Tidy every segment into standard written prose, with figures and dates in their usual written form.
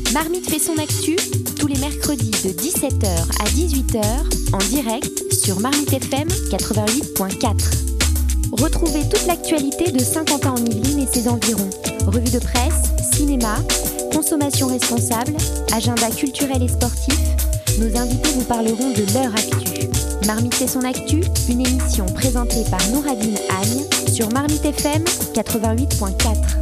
Marmite fait son actu tous les mercredis de 17h à 18h en direct sur Marmite FM 88.4. Retrouvez toute l'actualité de Saint-Quentin-en-Yvelines et ses environs. Revue de presse, cinéma, consommation responsable, agenda culturel et sportif. Nos invités vous parleront de leur actu. Marmite fait son actu, une émission présentée par Nouradine Agne sur Marmite FM 88.4.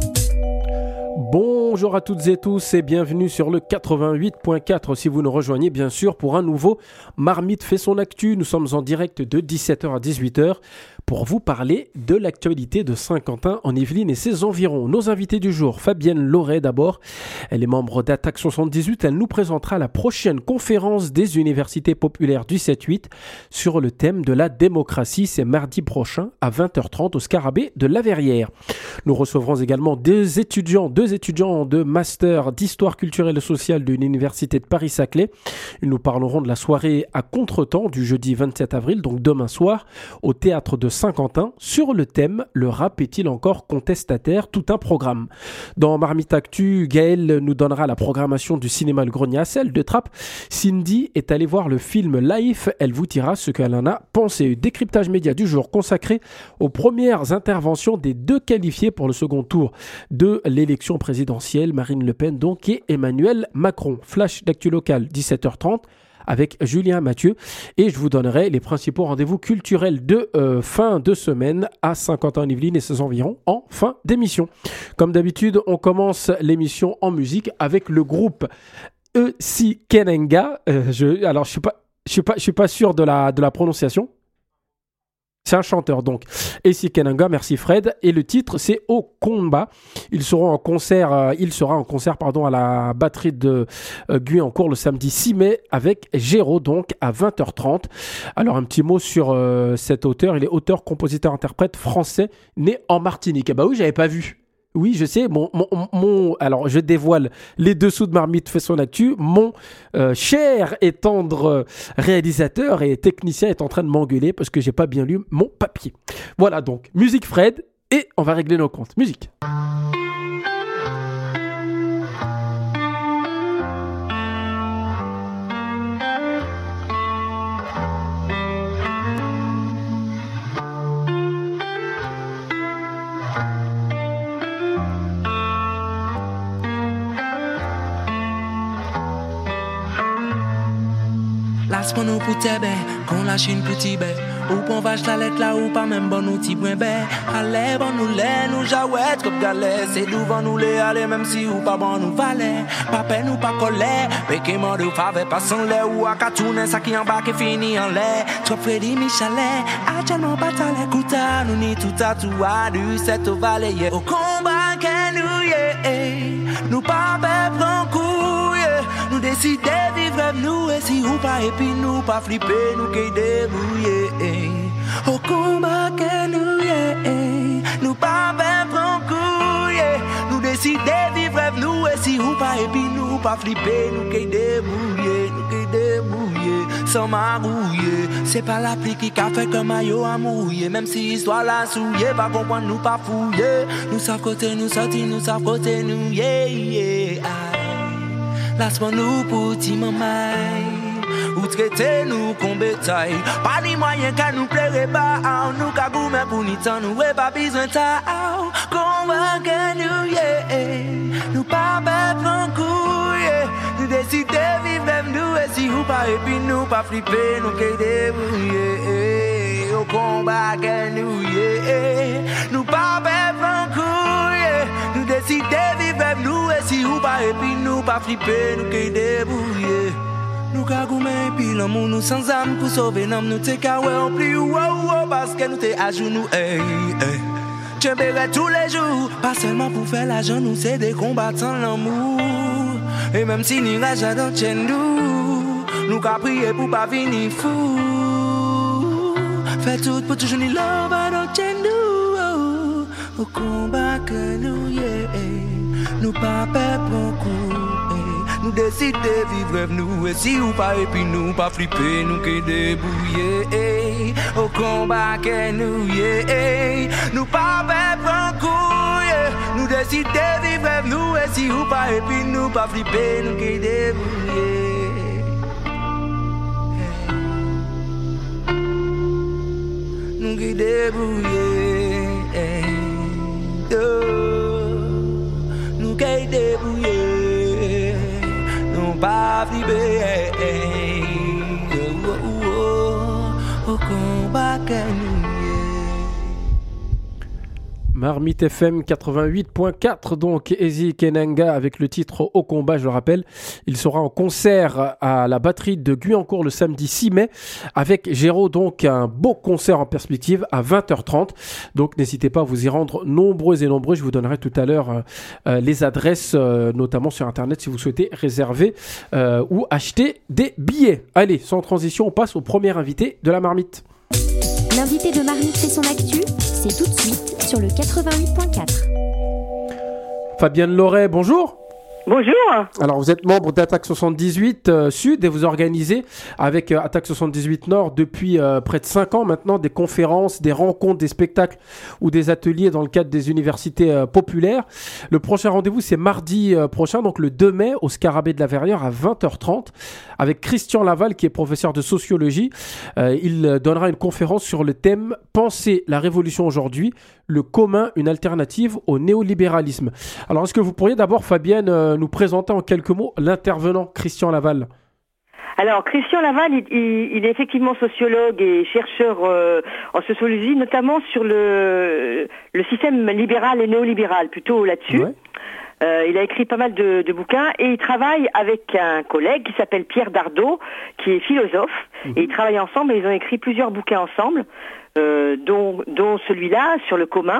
Bonjour à toutes et tous et bienvenue sur le 88.4 si vous nous rejoignez bien sûr pour un nouveau Marmite fait son actu. Nous sommes en direct de 17h à 18h pour vous parler de l'actualité de Saint-Quentin-en-Yvelines et ses environs. Nos invités du jour, Fabienne Loret d'abord, elle est membre d'Attaque 78, elle nous présentera la prochaine conférence des universités populaires du 7-8 sur le thème de la démocratie. C'est mardi prochain à 20h30 au Scarabée de la Verrière. Nous recevrons également deux étudiants de master d'histoire culturelle et sociale de l'université de Paris-Saclay. Ils nous parleront de la soirée à Contretemps du jeudi 27 avril, donc demain soir, au théâtre de Saint-Quentin, sur le thème « Le rap est-il encore contestataire ?» Tout un programme. Dans Marmite Actu, Gaëlle nous donnera la programmation du cinéma Le Grenier à Sel de Trappes. Cindy est allée voir le film Life. Elle vous dira ce qu'elle en a pensé. Décryptage média du jour consacré aux premières interventions des deux qualifiés pour le second tour de l'élection présidentielle, Marine Le Pen donc et Emmanuel Macron. Flash d'actu local 17h30 avec Julien Mathieu et je vous donnerai les principaux rendez-vous culturels de fin de semaine à Saint-Quentin-en-Yvelines et ses environs en fin d'émission. Comme d'habitude, on commence l'émission en musique avec le groupe E.C. Kenenga. Alors je suis pas sûr de la prononciation. C'est un chanteur donc. E.C. Kenenga, merci Fred. Et le titre, c'est Au combat. Il sera en concert à la batterie de Guyancourt le samedi 6 mai avec Géraud, donc à 20h30. Alors un petit mot sur cet auteur. Il est auteur, compositeur, interprète français, né en Martinique. Bah oui, j'avais pas vu. Oui, je sais, alors je dévoile les dessous de Marmite fait son actu. Mon cher et tendre réalisateur et technicien est en train de m'engueuler parce que j'ai pas bien lu mon papier. Voilà donc, musique Fred et on va régler nos comptes. Musique. Las pour nous pour t'aider, qu'on lâche une petite baie. Ou qu'on vache la lettre là ou pas même bon outil point baie. Allez bon nous lait, nous jaouette comme galet. C'est devant nous les aller même si ou pas bon nous valet. Pas peine ou pas colère, mais qui m'en de fave pas sans lait. Ou à katounen ça qui en bas qui finit en lait. Trop Freddy Michalet, actuellement pas ta l'écouta. Nous ni tout à tout à du cette vallée. Au combat que nous y nous pas prendre coup. Nous décider vivre nous et si ou pas et puis nous pas flipper nous qui débrouiller au combat que nous pas prendre couille nous décider vivre nous et si ou pas et puis nous pas flipper nous qui débrouiller sans marouiller c'est pas la pluie qui a fait comme maillot à mouiller même si histoire la souiller pas comprendre nous pas fouiller nous savent côté nous sortir nous savent côté nous Laisse-moi nous pour ti mamay ou traiter nous comme bétail pas ni moyen qu'à nous plaire pas nous qu'à goûter pour ni temps nous pas besoin ta convaincre nous pas prendre couille nous décider vivre nous et si ou pas et puis nous pas flipper nous qui débrouiller au combat que nous pas prendre couille nous décider vivre nous et si ou pas et puis nous pas flipper nous qui débrouiller nous cagoumé puis l'amour nous sans âme pour sauver l'homme nous t'es qu'à ouais on plie parce que nous t'es à genoux tu verrais tous les jours pas seulement pour faire l'argent nous c'est des combattants l'amour et même si nous rage dans chez nous qu'à prier pour pas venir fou fait tout pour toujours ni love dans chez nous au combat que nous pas peur beaucoup nous décider vivre nous et si ou pas et puis nous pas flipper nous qui débrouiller au combat que nous pas peur beaucoup Nous décidons de vivre rêve nous et si ou pas et puis nous pas flipper nous qui débrouiller. Nous qui débrouiller. Nous qui débrouiller. Nous pas flipper. Au combat que nous. Marmite FM 88.4, donc Ezi Kenanga avec le titre Au combat, je le rappelle. Il sera en concert à la batterie de Guyancourt le samedi 6 mai avec Géraud, donc un beau concert en perspective à 20h30. Donc n'hésitez pas à vous y rendre nombreux et nombreux. Je vous donnerai tout à l'heure les adresses, notamment sur Internet si vous souhaitez réserver ou acheter des billets. Allez, sans transition, on passe au premier invité de la Marmite. L'invité de Marmite fait son actu, c'est tout de suite sur le 88.4. Fabienne Loret, bonjour. Bonjour. Alors vous êtes membre d'Attaque 78 Sud et vous organisez avec Attaque 78 Nord depuis près de 5 ans maintenant des conférences, des rencontres, des spectacles ou des ateliers dans le cadre des universités populaires. Le prochain rendez-vous c'est mardi prochain, donc le 2 mai au Scarabée de la Verrière à 20h30 avec Christian Laval qui est professeur de sociologie. Il donnera une conférence sur le thème « Penser la révolution aujourd'hui, le commun, une alternative au néolibéralisme ». Alors est-ce que vous pourriez d'abord Fabienne nous présenter en quelques mots l'intervenant Christian Laval? Alors, Christian Laval, il est effectivement sociologue et chercheur en sociologie, notamment sur le système libéral et néolibéral, plutôt là-dessus. Ouais. Il a écrit pas mal de bouquins et il travaille avec un collègue qui s'appelle Pierre Dardot, qui est philosophe. Et ils travaillent ensemble et ils ont écrit plusieurs bouquins ensemble, dont celui-là sur le commun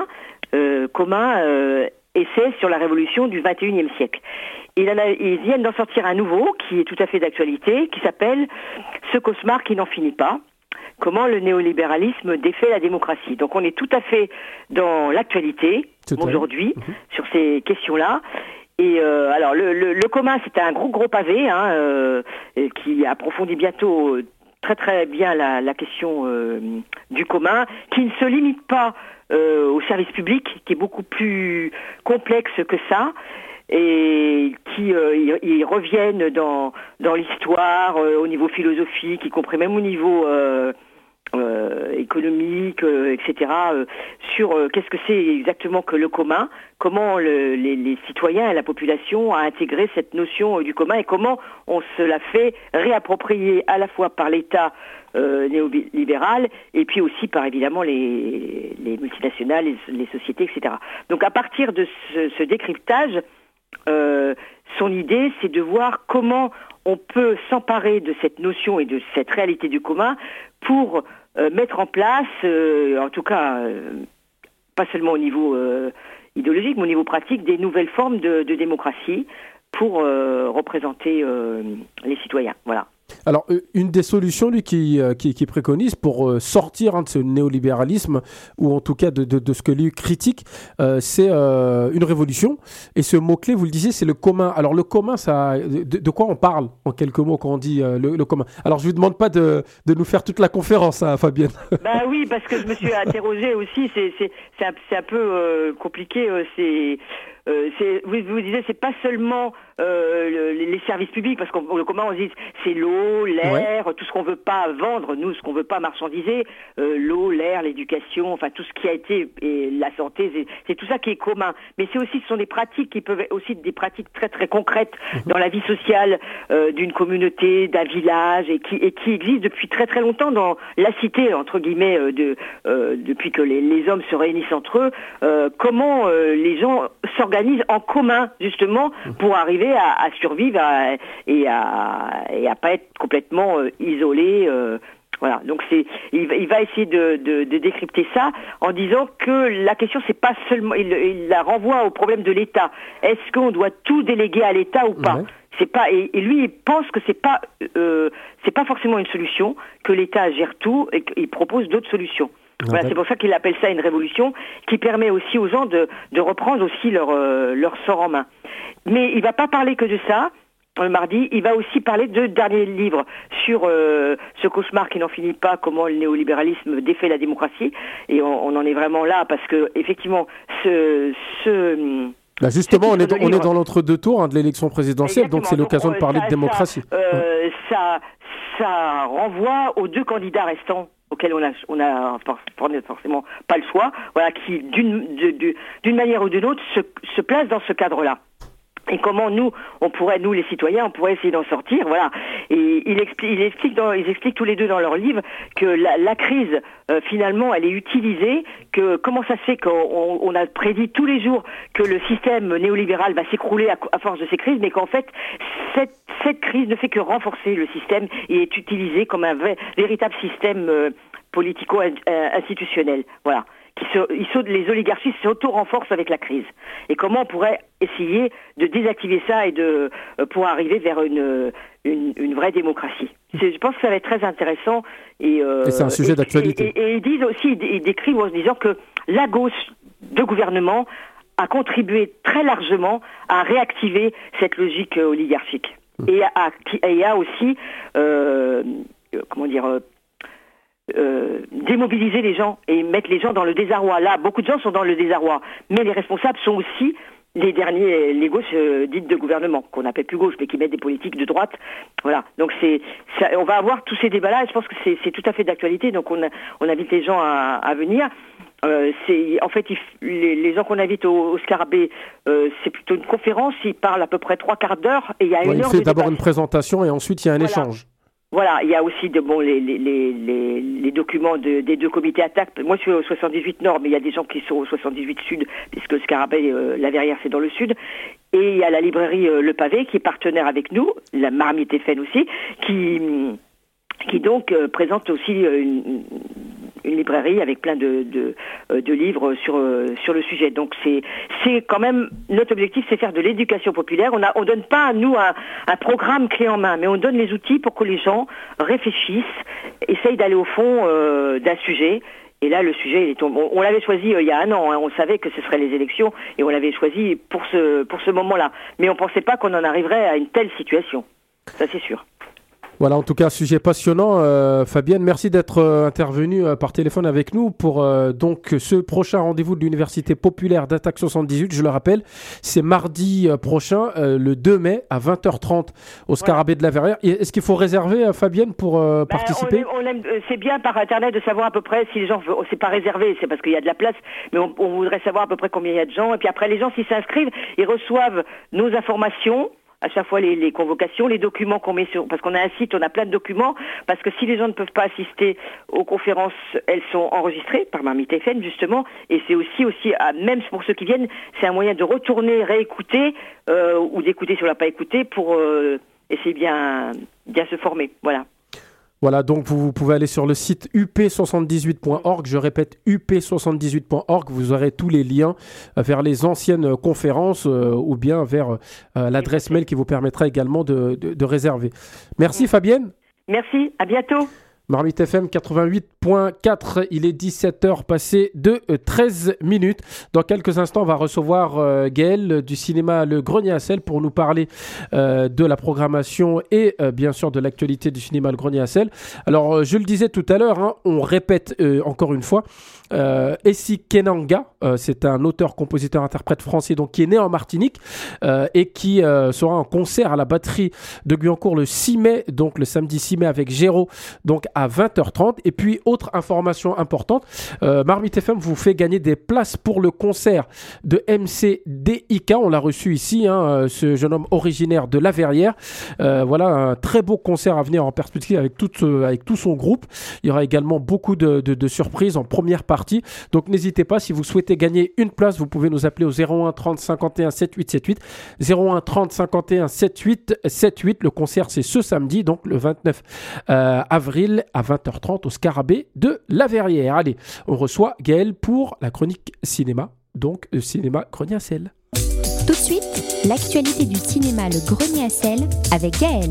essai sur la révolution du 21e siècle. Ils viennent d'en sortir un nouveau qui est tout à fait d'actualité, qui s'appelle « Ce cauchemar qui n'en finit pas ». Comment le néolibéralisme défait la démocratie. Donc on est tout à fait dans l'actualité aujourd'hui sur ces questions-là. Et alors le commun, c'est un gros pavé qui approfondit bientôt très très bien la question du commun, qui ne se limite pas au service public, qui est beaucoup plus complexe que ça, et qui ils reviennent dans l'histoire, au niveau philosophique, y compris même au niveau économique, etc., sur qu'est-ce que c'est exactement que le commun, comment les citoyens et la population a intégré cette notion du commun et comment on se la fait réapproprier à la fois par l'État néolibéral et puis aussi par évidemment les multinationales, les sociétés, etc. Donc à partir de ce décryptage, son idée c'est de voir comment on peut s'emparer de cette notion et de cette réalité du commun pour mettre en place, en tout cas, pas seulement au niveau idéologique, mais au niveau pratique, des nouvelles formes de démocratie pour représenter les citoyens. Voilà. Alors, une des solutions, lui, qui préconise pour sortir de ce néolibéralisme, ou en tout cas de ce que lui critique, c'est une révolution. Et ce mot-clé, vous le disiez, c'est le commun. Alors, le commun, de quoi on parle, en quelques mots, quand on dit le commun? Alors, je ne vous demande pas de nous faire toute la conférence, hein, Fabienne. Ben oui, parce que je me suis interrogée aussi. C'est un peu compliqué. Vous disiez, c'est pas seulement les services publics, parce que le commun, on dit, c'est l'eau, l'air, tout ce qu'on veut pas vendre, nous, ce qu'on veut pas marchandiser, l'eau, l'air, l'éducation, enfin tout ce qui a été, et la santé, c'est tout ça qui est commun. Mais ce sont des pratiques qui peuvent aussi être des pratiques très très concrètes dans la vie sociale d'une communauté, d'un village, et qui existent depuis très très longtemps dans la cité, entre guillemets, depuis que les hommes se réunissent entre eux. Comment les gens s'organisent en commun, justement, pour arriver à survivre et à pas être complètement isolé. Voilà. Donc il va essayer de décrypter ça en disant que la question c'est pas seulement, il la renvoie au problème de l'État. Est-ce qu'on doit tout déléguer à l'État ou pas? C'est pas, et lui il pense que c'est pas forcément une solution, que l'État gère tout et qu'il propose d'autres solutions. Voilà, c'est pour ça qu'il appelle ça une révolution, qui permet aussi aux gens de reprendre aussi leur sort en main. Mais il va pas parler que de ça. mardi, il va aussi parler de dernier livre sur ce cauchemar qui n'en finit pas, comment le néolibéralisme défait la démocratie. Et on en est vraiment là parce que effectivement, justement, on est dans l'entre-deux tours de l'élection présidentielle, exactement. Donc c'est l'occasion de parler de démocratie. Ça renvoie aux 2 candidats restants auxquels on a forcément pas le choix, voilà, qui d'une manière ou d'une autre se placent dans ce cadre-là. Et comment nous les citoyens, on pourrait essayer d'en sortir, voilà. Et ils expliquent tous les deux dans leur livre que la crise, finalement, elle est utilisée, que comment ça se fait qu'on a prédit tous les jours que le système néolibéral va s'écrouler à force de ces crises, mais qu'en fait, cette crise ne fait que renforcer le système et est utilisée comme un véritable système politico-institutionnel, voilà. Les oligarchies s'auto-renforcent avec la crise. Et comment on pourrait essayer de désactiver ça et pour arriver vers une vraie démocratie. Je pense que ça va être très intéressant. Et c'est un sujet d'actualité. Et ils disent aussi, ils décrivent en se disant que la gauche de gouvernement a contribué très largement à réactiver cette logique oligarchique. Et a aussi, démobiliser les gens et mettre les gens dans le désarroi. Là, beaucoup de gens sont dans le désarroi, mais les responsables sont aussi les gauches dites de gouvernement, qu'on n'appelle plus gauche, mais qui mettent des politiques de droite. Voilà. Donc on va avoir tous ces débats-là, et je pense que c'est tout à fait d'actualité, donc on invite les gens à venir. En fait, les gens qu'on invite au Scarabée, c'est plutôt une conférence, ils parlent à peu près 3/4 d'heure, et il y a une heure de fait d'abord une présentation, et ensuite il y a un échange. Voilà, il y a aussi les documents des 2 comités attaques. Moi, je suis au 78 Nord, mais il y a des gens qui sont au 78 Sud, puisque le Scarabée, la Verrière, c'est dans le Sud. Et il y a la librairie Le Pavé, qui est partenaire avec nous, la Marmite FM aussi, qui donc présente aussi une librairie avec plein de livres sur le sujet. Donc c'est quand même notre objectif, c'est faire de l'éducation populaire. On donne pas nous un programme clé en main, mais on donne les outils pour que les gens réfléchissent, essayent d'aller au fond d'un sujet. Et là, le sujet, on l'avait choisi il y a un an. On savait que ce seraient les élections et on l'avait choisi pour ce moment-là. Mais on pensait pas qu'on en arriverait à une telle situation. Ça, c'est sûr. Voilà, en tout cas, sujet passionnant. Fabienne, merci d'être intervenue par téléphone avec nous pour donc ce prochain rendez-vous de l'Université populaire d'Attaque 78. Je le rappelle, c'est mardi prochain, le 2 mai à 20h30 au Scarabée de la Verrière. Est-ce qu'il faut réserver, Fabienne, pour participer ? C'est bien par Internet de savoir à peu près si les gens... C'est pas réservé, c'est parce qu'il y a de la place, mais on voudrait savoir à peu près combien il y a de gens. Et puis après, les gens, s'ils s'inscrivent, ils reçoivent nos informations, à chaque fois les convocations, les documents qu'on met parce qu'on a un site, on a plein de documents, parce que si les gens ne peuvent pas assister aux conférences, elles sont enregistrées par Marmite FM justement, et c'est aussi même pour ceux qui viennent, c'est un moyen de retourner, réécouter, ou d'écouter si on l'a pas écouté, pour essayer bien se former, voilà. Voilà, donc vous pouvez aller sur le site up78.org, je répète up78.org, vous aurez tous les liens vers les anciennes conférences ou bien vers l'adresse mail qui vous permettra également de réserver. Merci Fabienne. Merci, à bientôt. Marmite FM 88.4, il est 17h passé de 13 minutes. Dans quelques instants, on va recevoir Gaël du cinéma Le Grenier à Sel pour nous parler de la programmation et bien sûr de l'actualité du cinéma Le Grenier à Sel. Alors, je le disais tout à l'heure, on répète encore une fois, Essi Kenanga, c'est un auteur, compositeur, interprète français donc, qui est né en Martinique et qui sera en concert à la batterie de Guyancourt le 6 mai, donc le samedi 6 mai avec Géraud, donc à 20h30. Et puis, autre information importante, Marmite FM vous fait gagner des places pour le concert de MCDIK. On l'a reçu ici, ce jeune homme originaire de La Verrière. Voilà, un très beau concert à venir en perspective avec tout son groupe. Il y aura également beaucoup de surprises en première partie. Donc, n'hésitez pas, si vous souhaitez gagner une place, vous pouvez nous appeler au 01 30 51 78 78. 01 30 51 78 78. Le concert, c'est ce samedi, donc le 29 avril à 20h30 au Scarabée de La Verrière. Allez, on reçoit Gaël pour la chronique cinéma, donc cinéma Grenier à Sel. Tout de suite, l'actualité du cinéma Le Grenier à Sel avec Gaël.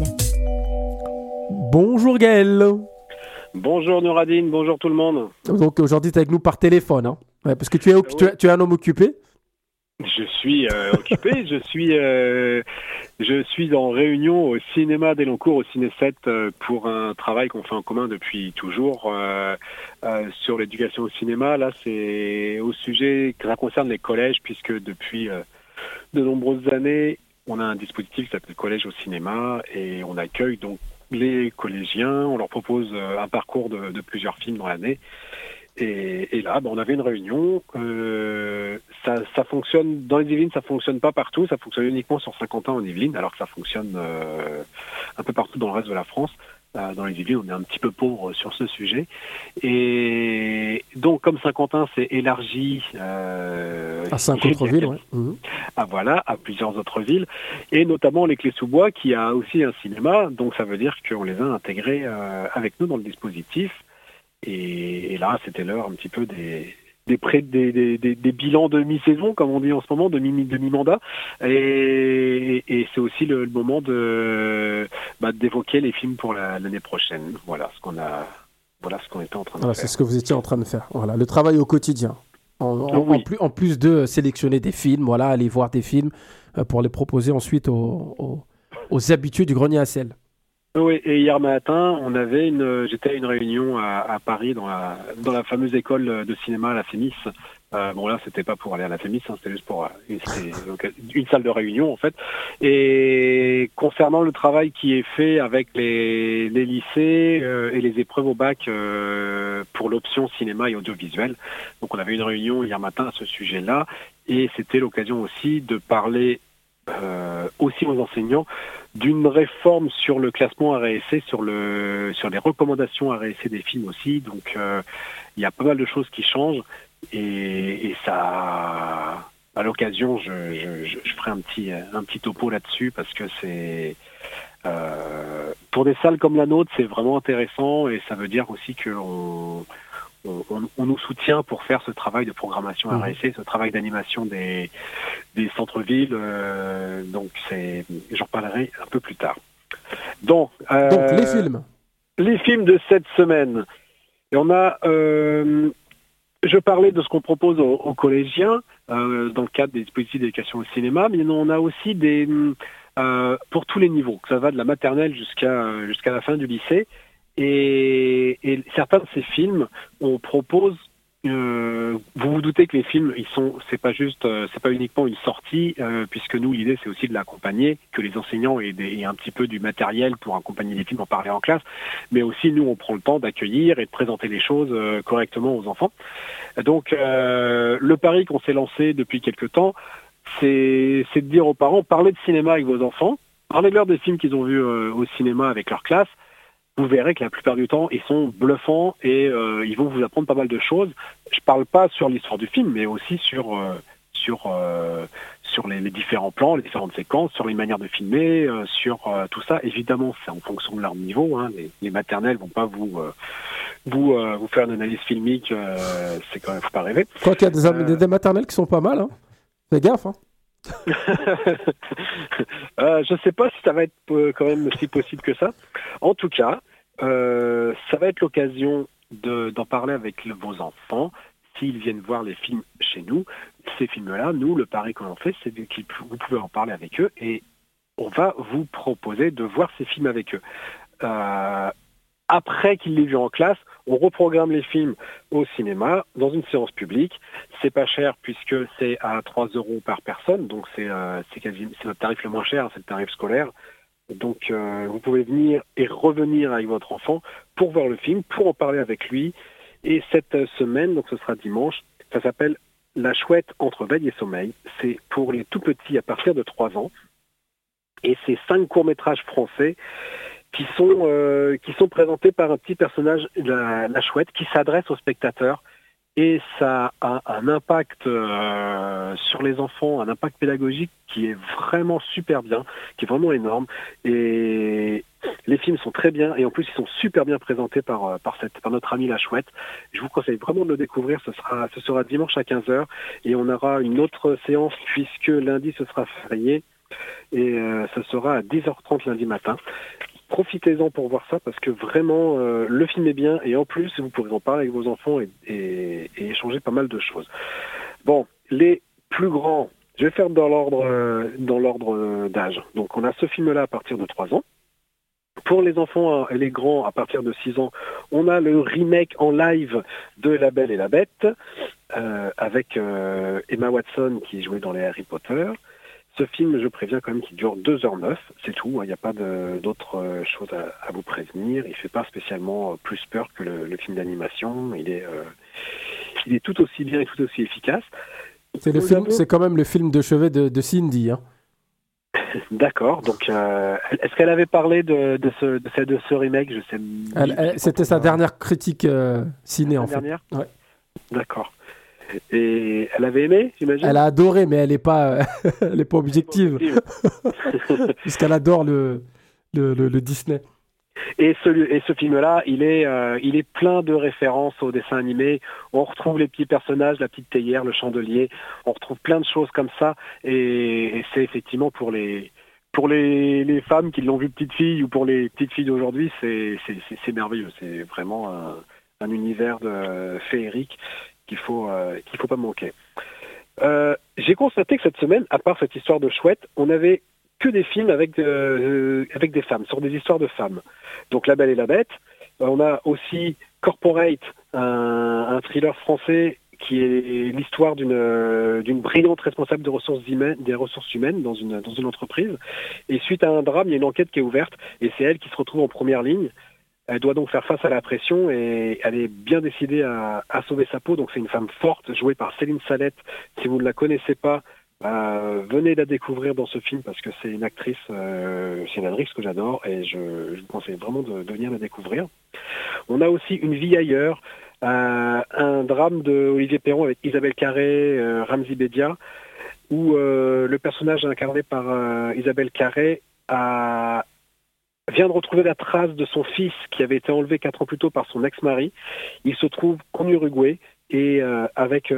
Bonjour Gaël. Bonjour Nouradine, bonjour tout le monde. Donc aujourd'hui tu es avec nous par téléphone, parce que tu es un homme occupé. Je suis occupé, je suis en réunion au cinéma d'Elancourt, au Ciné 7, pour un travail qu'on fait en commun depuis toujours sur l'éducation au cinéma. Là, c'est au sujet que ça concerne les collèges, puisque depuis de nombreuses années, on a un dispositif qui s'appelle Collège au cinéma et on accueille donc les collégiens, on leur propose un parcours de plusieurs films dans l'année. Et là, on avait une réunion. Ça fonctionne dans les Yvelines, ça fonctionne pas partout. Ça fonctionne uniquement sur Saint-Quentin en Yvelines, alors que ça fonctionne un peu partout dans le reste de la France. Dans les Yvelines, on est un petit peu pauvre sur ce sujet. Et donc, comme Saint-Quentin s'est élargi à 5 autres villes, ouais. À plusieurs autres villes, et notamment les Clés-sous-Bois, qui a aussi un cinéma. Donc, ça veut dire qu'on les a intégrés avec nous dans le dispositif. Et là, c'était l'heure un petit peu des bilans de mi-saison, comme on dit en ce moment, de mi-mandat. Et c'est aussi le moment d'évoquer les films pour l'année prochaine. Voilà ce qu'on était en train de faire. C'est ce que vous étiez en train de faire. Voilà, le travail au quotidien. En plus de sélectionner des films, aller voir des films pour les proposer ensuite aux habitués du grenier à sel. Oui, et hier matin, j'étais à une réunion à Paris dans la fameuse école de cinéma à la Fémis. Là, c'était pas pour aller à la Fémis, c'était juste pour une salle de réunion en fait. Et concernant le travail qui est fait avec les lycées et les épreuves au bac pour l'option cinéma et audiovisuel, donc on avait une réunion hier matin à ce sujet-là, et c'était l'occasion aussi de parler aussi aux enseignants d'une réforme sur le classement RSC, sur les recommandations RSC des films aussi. Donc il y a pas mal de choses qui changent, et ça, à l'occasion, je ferai un petit topo là-dessus, parce que c'est pour des salles comme la nôtre, c'est vraiment intéressant, et ça veut dire aussi qu'on nous soutient pour faire ce travail de programmation RSC, ce travail d'animation des centres-villes. Donc j'en parlerai un peu plus tard. Donc les films de cette semaine. Et on a, je parlais de ce qu'on propose aux collégiens dans le cadre des dispositifs d'éducation au cinéma, mais on a aussi pour tous les niveaux, que ça va de la maternelle jusqu'à la fin du lycée. Et certains de ces films, on propose. Vous vous doutez que les films, c'est pas uniquement une sortie, puisque nous, l'idée, c'est aussi de l'accompagner, que les enseignants aient un petit peu du matériel pour accompagner les films, en parler en classe, mais aussi nous, on prend le temps d'accueillir et de présenter les choses correctement aux enfants. Donc, le pari qu'on s'est lancé depuis quelque temps, c'est de dire aux parents, parlez de cinéma avec vos enfants, parlez-leur des films qu'ils ont vus au cinéma avec leur classe. Vous verrez que la plupart du temps, ils sont bluffants et ils vont vous apprendre pas mal de choses. Je parle pas sur l'histoire du film, mais aussi sur les différents plans, les différentes séquences, sur les manières de filmer, sur tout ça. Évidemment, c'est en fonction de leur niveau. Les maternelles vont pas vous faire une analyse filmique. C'est quand même, faut pas rêver. Quoi qu'il y a des maternelles qui sont pas mal. Fais gaffe. Je sais pas si ça va être quand même si possible que ça. En tout cas, ça va être l'occasion d'en parler avec vos enfants s'ils viennent voir les films chez nous. Ces films-là, nous, le pari qu'on en fait, c'est que vous pouvez en parler avec eux, et on va vous proposer de voir ces films avec eux. Après qu'ils l'aient vu en classe, on reprogramme les films au cinéma, dans une séance publique. C'est pas cher, puisque c'est à 3 € par personne, donc c'est notre tarif le moins cher, c'est le tarif scolaire. Donc vous pouvez venir et revenir avec votre enfant pour voir le film, pour en parler avec lui. Et cette semaine, donc ce sera dimanche, ça s'appelle La Chouette entre veille et sommeil. C'est pour les tout petits à partir de 3 ans. Et c'est 5 courts-métrages français qui sont présentés par un petit personnage, la chouette, qui s'adresse aux spectateurs. Et ça a un impact sur les enfants, un impact pédagogique qui est vraiment super bien, qui est vraiment énorme. Et les films sont très bien, et en plus ils sont super bien présentés par notre ami la chouette. Je vous conseille vraiment de le découvrir. Ce sera dimanche à 15h, et on aura une autre séance puisque lundi ce sera férié, et ce sera à 10h30 lundi matin. Profitez-en pour voir ça, parce que vraiment le film est bien, et en plus vous pourrez en parler avec vos enfants et échanger pas mal de choses. Bon, les plus grands, Je vais faire dans l'ordre d'âge. Donc on a ce film-là à partir de 3 ans. Pour les enfants et les grands à partir de 6 ans, on a le remake en live de La Belle et la Bête avec Emma Watson qui jouait dans les Harry Potter. Ce film, je préviens quand même qu'il dure 2h09, c'est tout, il n'y a pas d'autres choses à vous prévenir. Il ne fait pas spécialement plus peur que le film d'animation. Il est tout aussi bien et tout aussi efficace. C'est quand même le film de chevet de Cindy. Hein. D'accord, donc est-ce qu'elle avait parlé de ce remake? Je sais. C'était sa dernière critique ciné, en fait. Dernière? Ouais. D'accord. Et elle avait aimé, j'imagine? Elle a adoré, mais elle n'est pas objective. Puisqu'elle adore le Disney. Et ce film-là, il est plein de références au dessin animé. On retrouve les petits personnages, la petite théière, le chandelier. On retrouve plein de choses comme ça. Et c'est effectivement pour les femmes qui l'ont vu petite fille ou pour les petites filles d'aujourd'hui, c'est merveilleux. C'est vraiment un univers féerique qu'il faut pas manquer. J'ai constaté que cette semaine, à part cette histoire de chouette, on avait que des films avec des femmes, sur des histoires de femmes. Donc La Belle et la Bête. On a aussi Corporate, un thriller français qui est l'histoire d'une brillante responsable des ressources humaines dans une entreprise. Et suite à un drame, il y a une enquête qui est ouverte et c'est elle qui se retrouve en première ligne. Elle doit donc faire face à la pression et elle est bien décidée à sauver sa peau. Donc c'est une femme forte, jouée par Céline Salette. Si vous ne la connaissez pas, venez la découvrir dans ce film parce que c'est une actrice que j'adore et je vous conseille vraiment de venir la découvrir. On a aussi Une vie ailleurs, un drame de Olivier Perron avec Isabelle Carré, Ramzy Bedia, où le personnage incarné par Isabelle Carré vient de retrouver la trace de son fils qui avait été enlevé 4 ans plus tôt par son ex-mari. Il se trouve en Uruguay et avec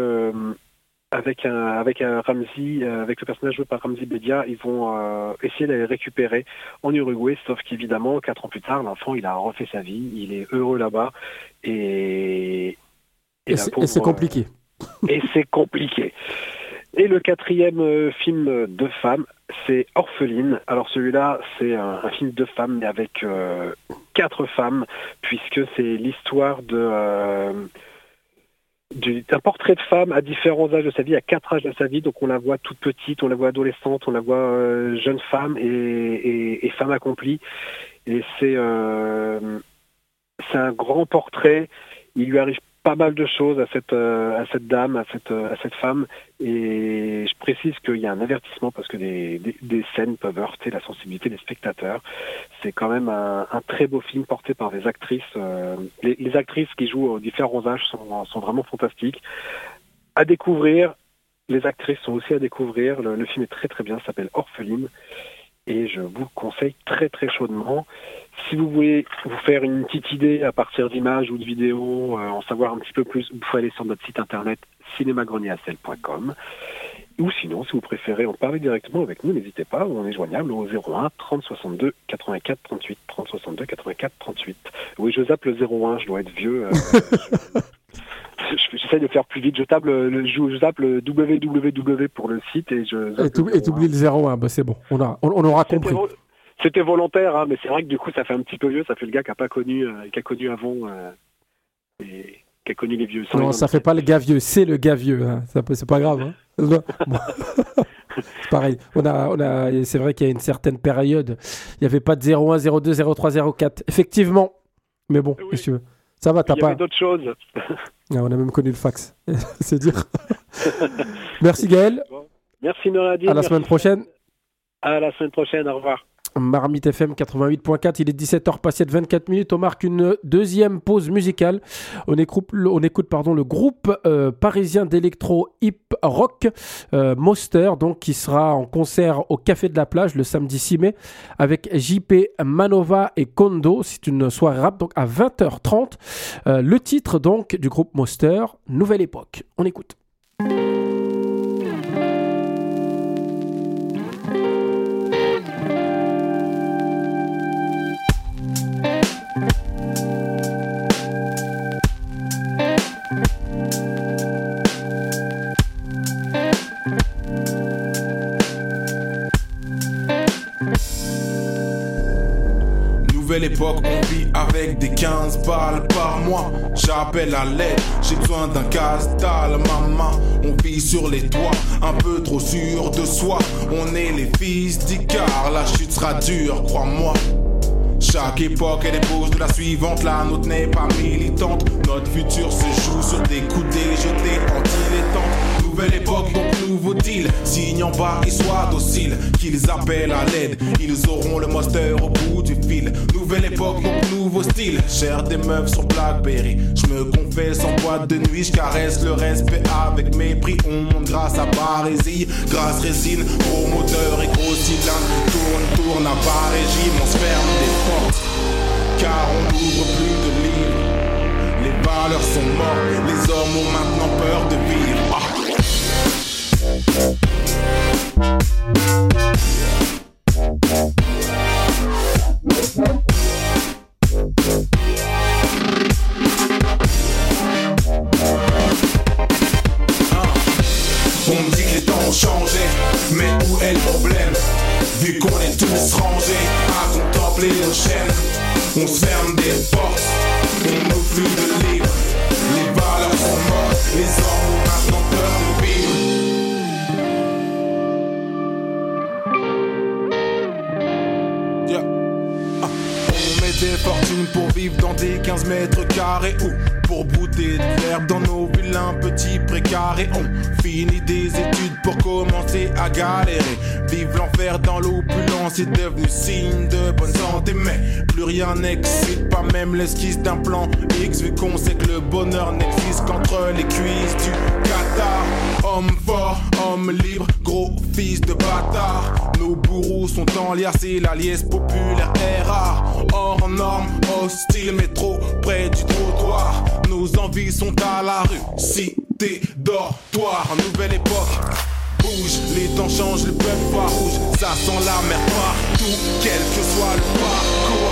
Ramzy, avec le personnage joué par Ramzy Bedia, ils vont essayer d'aller récupérer en Uruguay, sauf qu'évidemment, 4 ans plus tard, l'enfant, il a refait sa vie, il est heureux là-bas, et c'est compliqué. Et c'est compliqué. Et le 4e film de femmes, c'est Orpheline. Alors celui-là, c'est un film de femmes, mais avec 4 femmes, puisque c'est l'histoire d'un portrait de femme à différents âges de sa vie, à 4 âges de sa vie. Donc on la voit toute petite, on la voit adolescente, on la voit jeune femme et femme accomplie. Et c'est un grand portrait. Il lui arrive pas mal de choses à cette dame, à cette femme. Et je précise qu'il y a un avertissement parce que des scènes peuvent heurter la sensibilité des spectateurs. C'est quand même un très beau film porté par des actrices. Les actrices qui jouent aux différents âges sont vraiment fantastiques. À découvrir, les actrices sont aussi à découvrir. Le film est très très bien, ça s'appelle Orpheline. Et je vous le conseille très très chaudement. Si vous voulez vous faire une petite idée à partir d'images ou de vidéos, en savoir un petit peu plus, vous pouvez aller sur notre site internet cinémagrenier@cel.com. Ou sinon, si vous préférez en parler directement avec nous, n'hésitez pas, on est joignable au 01 30 62 84 38, 30 62 84 38. Oui, je zappe le 01, je dois être vieux. J'essaie de faire plus vite, je zappe le www pour le site et t'oublies le 01, bah c'est bon, on aura compris. C'était volontaire, hein, mais c'est vrai que du coup ça fait un petit peu vieux, ça fait le gars qui a connu avant et qui a connu les vieux. Non, ça fait pas le gars vieux, c'est le gars vieux, hein. C'est pas grave. Hein. C'est pareil, c'est vrai qu'il y a une certaine période, il n'y avait pas de 01, 02, 03, 04, effectivement, mais bon, qu'est-ce que tu veux. Ça va, t'as pas. Il y avait d'autres choses. On a même connu le fax, c'est dire. Merci Gaël. Merci Noradine. À la semaine prochaine. À la semaine prochaine, au revoir. Marmite FM 88.4, il est 17h passé de 24 minutes, on marque une deuxième pause musicale. On écoute le groupe parisien d'électro hip rock Monster, donc qui sera en concert au Café de la Plage le samedi 6 mai avec JP Manova et Kondo. C'est une soirée rap donc à 20h30. Le titre donc du groupe Monster, Nouvelle Époque. On écoute. Nouvelle époque, on vit avec des 15 balles par mois. J'appelle à l'aide, j'ai besoin d'un casse-dalle, maman. On vit sur les toits, un peu trop sûr de soi. On est les fils d'Icare, la chute sera dure, crois-moi. Chaque époque elle dépose de la suivante, la nôtre n'est pas militante. Notre futur se joue sur des coudées jetées en dilettante. Nouvelle époque, donc nouveau deal. Signe en bas et sois docile. Qu'ils appellent à l'aide, ils auront le monster au bout du fil. Nouvelle époque, donc nouveau style. Cher des meufs sur Blackberry. Je me confesse en boîte de nuit, je caresse le respect avec mépris. On monte grâce à Barésie, grâce résine, gros moteur et gros cylindre. Tourne à bas régime, on se ferme des portes. Car on n'ouvre plus de livres. Les valeurs sont mortes, les hommes ont maintenant peur de vivre. On me dit que les temps ont changé, mais où est le problème? Vu qu'on est tous rangés à contempler nos chaînes, on se ferme des portes, on n'ouvre plus de livres. Les valeurs sont mortes, les hommes ont maintenant peur de vivre. On met des fortunes pour vivre dans des 15 mètres carrés ou pour bouter de l'herbe dans nos vilains petits précarés. On finit des études pour commencer à galérer. Vivre l'enfer dans l'opulence est devenu signe de bonne santé. Mais plus rien n'excite, pas même l'esquisse d'un plan X. Vu qu'on sait que le bonheur n'existe qu'entre les cuisses du Qatar. Homme fort, homme libre, gros fils de bâtard. Nos bourreaux sont en liasse et la liesse populaire est rare. Hors norme, hostile, mais trop près du trottoir. Nos envies sont à la rue, cité, dortoir. Nouvelle époque, bouge, les temps changent, le peuple farouche. Ça sent la mer partout, quel que soit le parcours.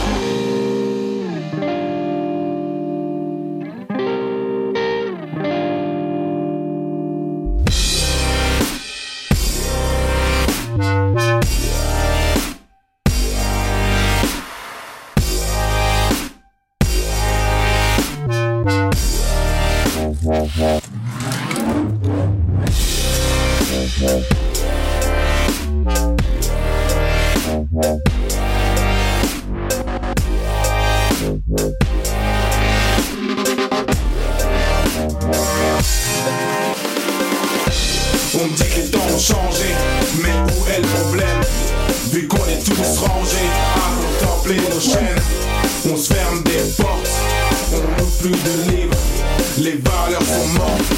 On me dit que les temps ont changé, mais où est le problème? Vu qu'on est tous rangés à contempler nos chaînes, on se ferme des portes, on n'ouvre plus de livres, les valeurs sont mortes.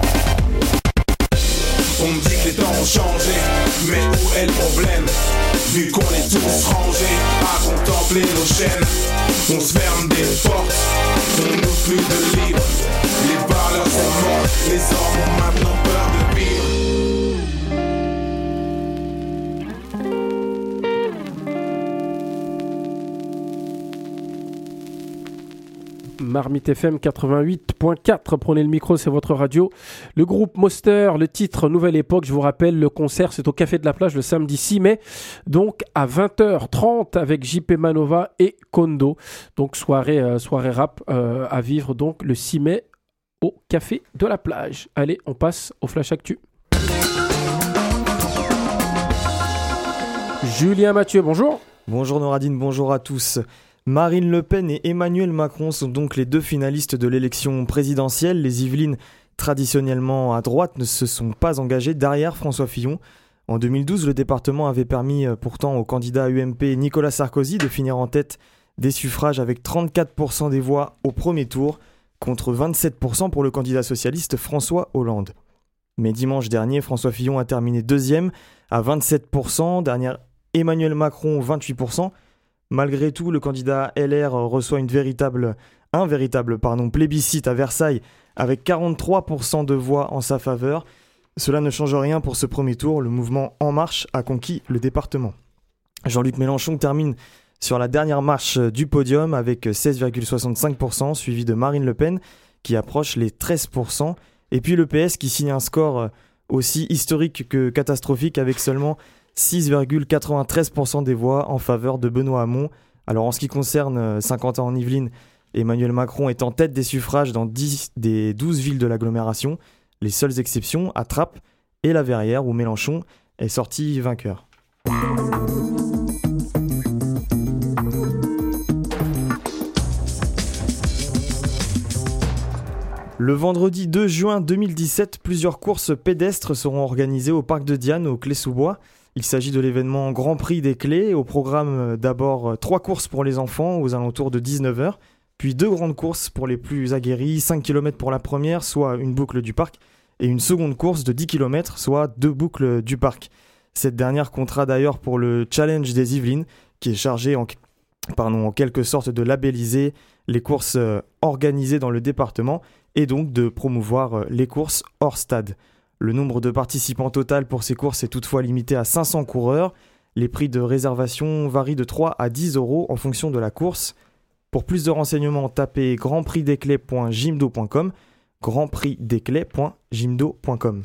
On me dit que les temps ont changé, mais où est le problème? Vu qu'on est tous rangés à contempler nos chaînes, on se ferme des portes, on n'ouvre plus de livres, les valeurs sont mortes, les hommes ont maintenant peur de vivre. Marmite FM 88.4, prenez le micro, c'est votre radio. Le groupe Monster, le titre Nouvelle Époque, je vous rappelle, le concert c'est au Café de la Plage le samedi 6 mai, donc à 20h30 avec JP Manova et Kondo. Donc soirée rap à vivre donc le 6 mai au Café de la Plage. Allez, on passe au Flash Actu. Julien Mathieu, bonjour. Bonjour Noradine, bonjour à tous. Marine Le Pen et Emmanuel Macron sont donc les deux finalistes de l'élection présidentielle. Les Yvelines, traditionnellement à droite, ne se sont pas engagées derrière François Fillon. En 2012, le département avait permis pourtant au candidat UMP Nicolas Sarkozy de finir en tête des suffrages avec 34% des voix au premier tour, contre 27% pour le candidat socialiste François Hollande. Mais dimanche dernier, François Fillon a terminé deuxième à 27%, derrière Emmanuel Macron 28%. Malgré tout, le candidat LR reçoit un véritable plébiscite à Versailles avec 43% de voix en sa faveur. Cela ne change rien pour ce premier tour, le mouvement En Marche a conquis le département. Jean-Luc Mélenchon termine sur la dernière marche du podium avec 16,65%, suivi de Marine Le Pen qui approche les 13%. Et puis le PS qui signe un score aussi historique que catastrophique avec seulement 6,93% des voix en faveur de Benoît Hamon, Alors en ce qui concerne Saint-Quentin en Yvelines, Emmanuel Macron est en tête des suffrages dans 10 des 12 villes de l'agglomération. Les seules exceptions, à Trappes et la Verrière, où Mélenchon est sorti vainqueur. Le vendredi 2 juin 2017, plusieurs courses pédestres seront organisées au parc de Diane, au Clé-sous-Bois. Il s'agit de l'événement Grand Prix des Clés. Au programme, d'abord 3 courses pour les enfants aux alentours de 19h, puis 2 grandes courses pour les plus aguerris, 5 km pour la première, soit une boucle du parc, et une seconde course de 10 km, soit 2 boucles du parc. Cette dernière comptera d'ailleurs pour le Challenge des Yvelines, qui est chargé en quelque sorte de labelliser les courses organisées dans le département et donc de promouvoir les courses hors stade. Le nombre de participants total pour ces courses est toutefois limité à 500 coureurs. Les prix de réservation varient de 3 à 10 € en fonction de la course. Pour plus de renseignements, tapez grandprixdesclés.gymdo.com, grandprixdesclés.gymdo.com.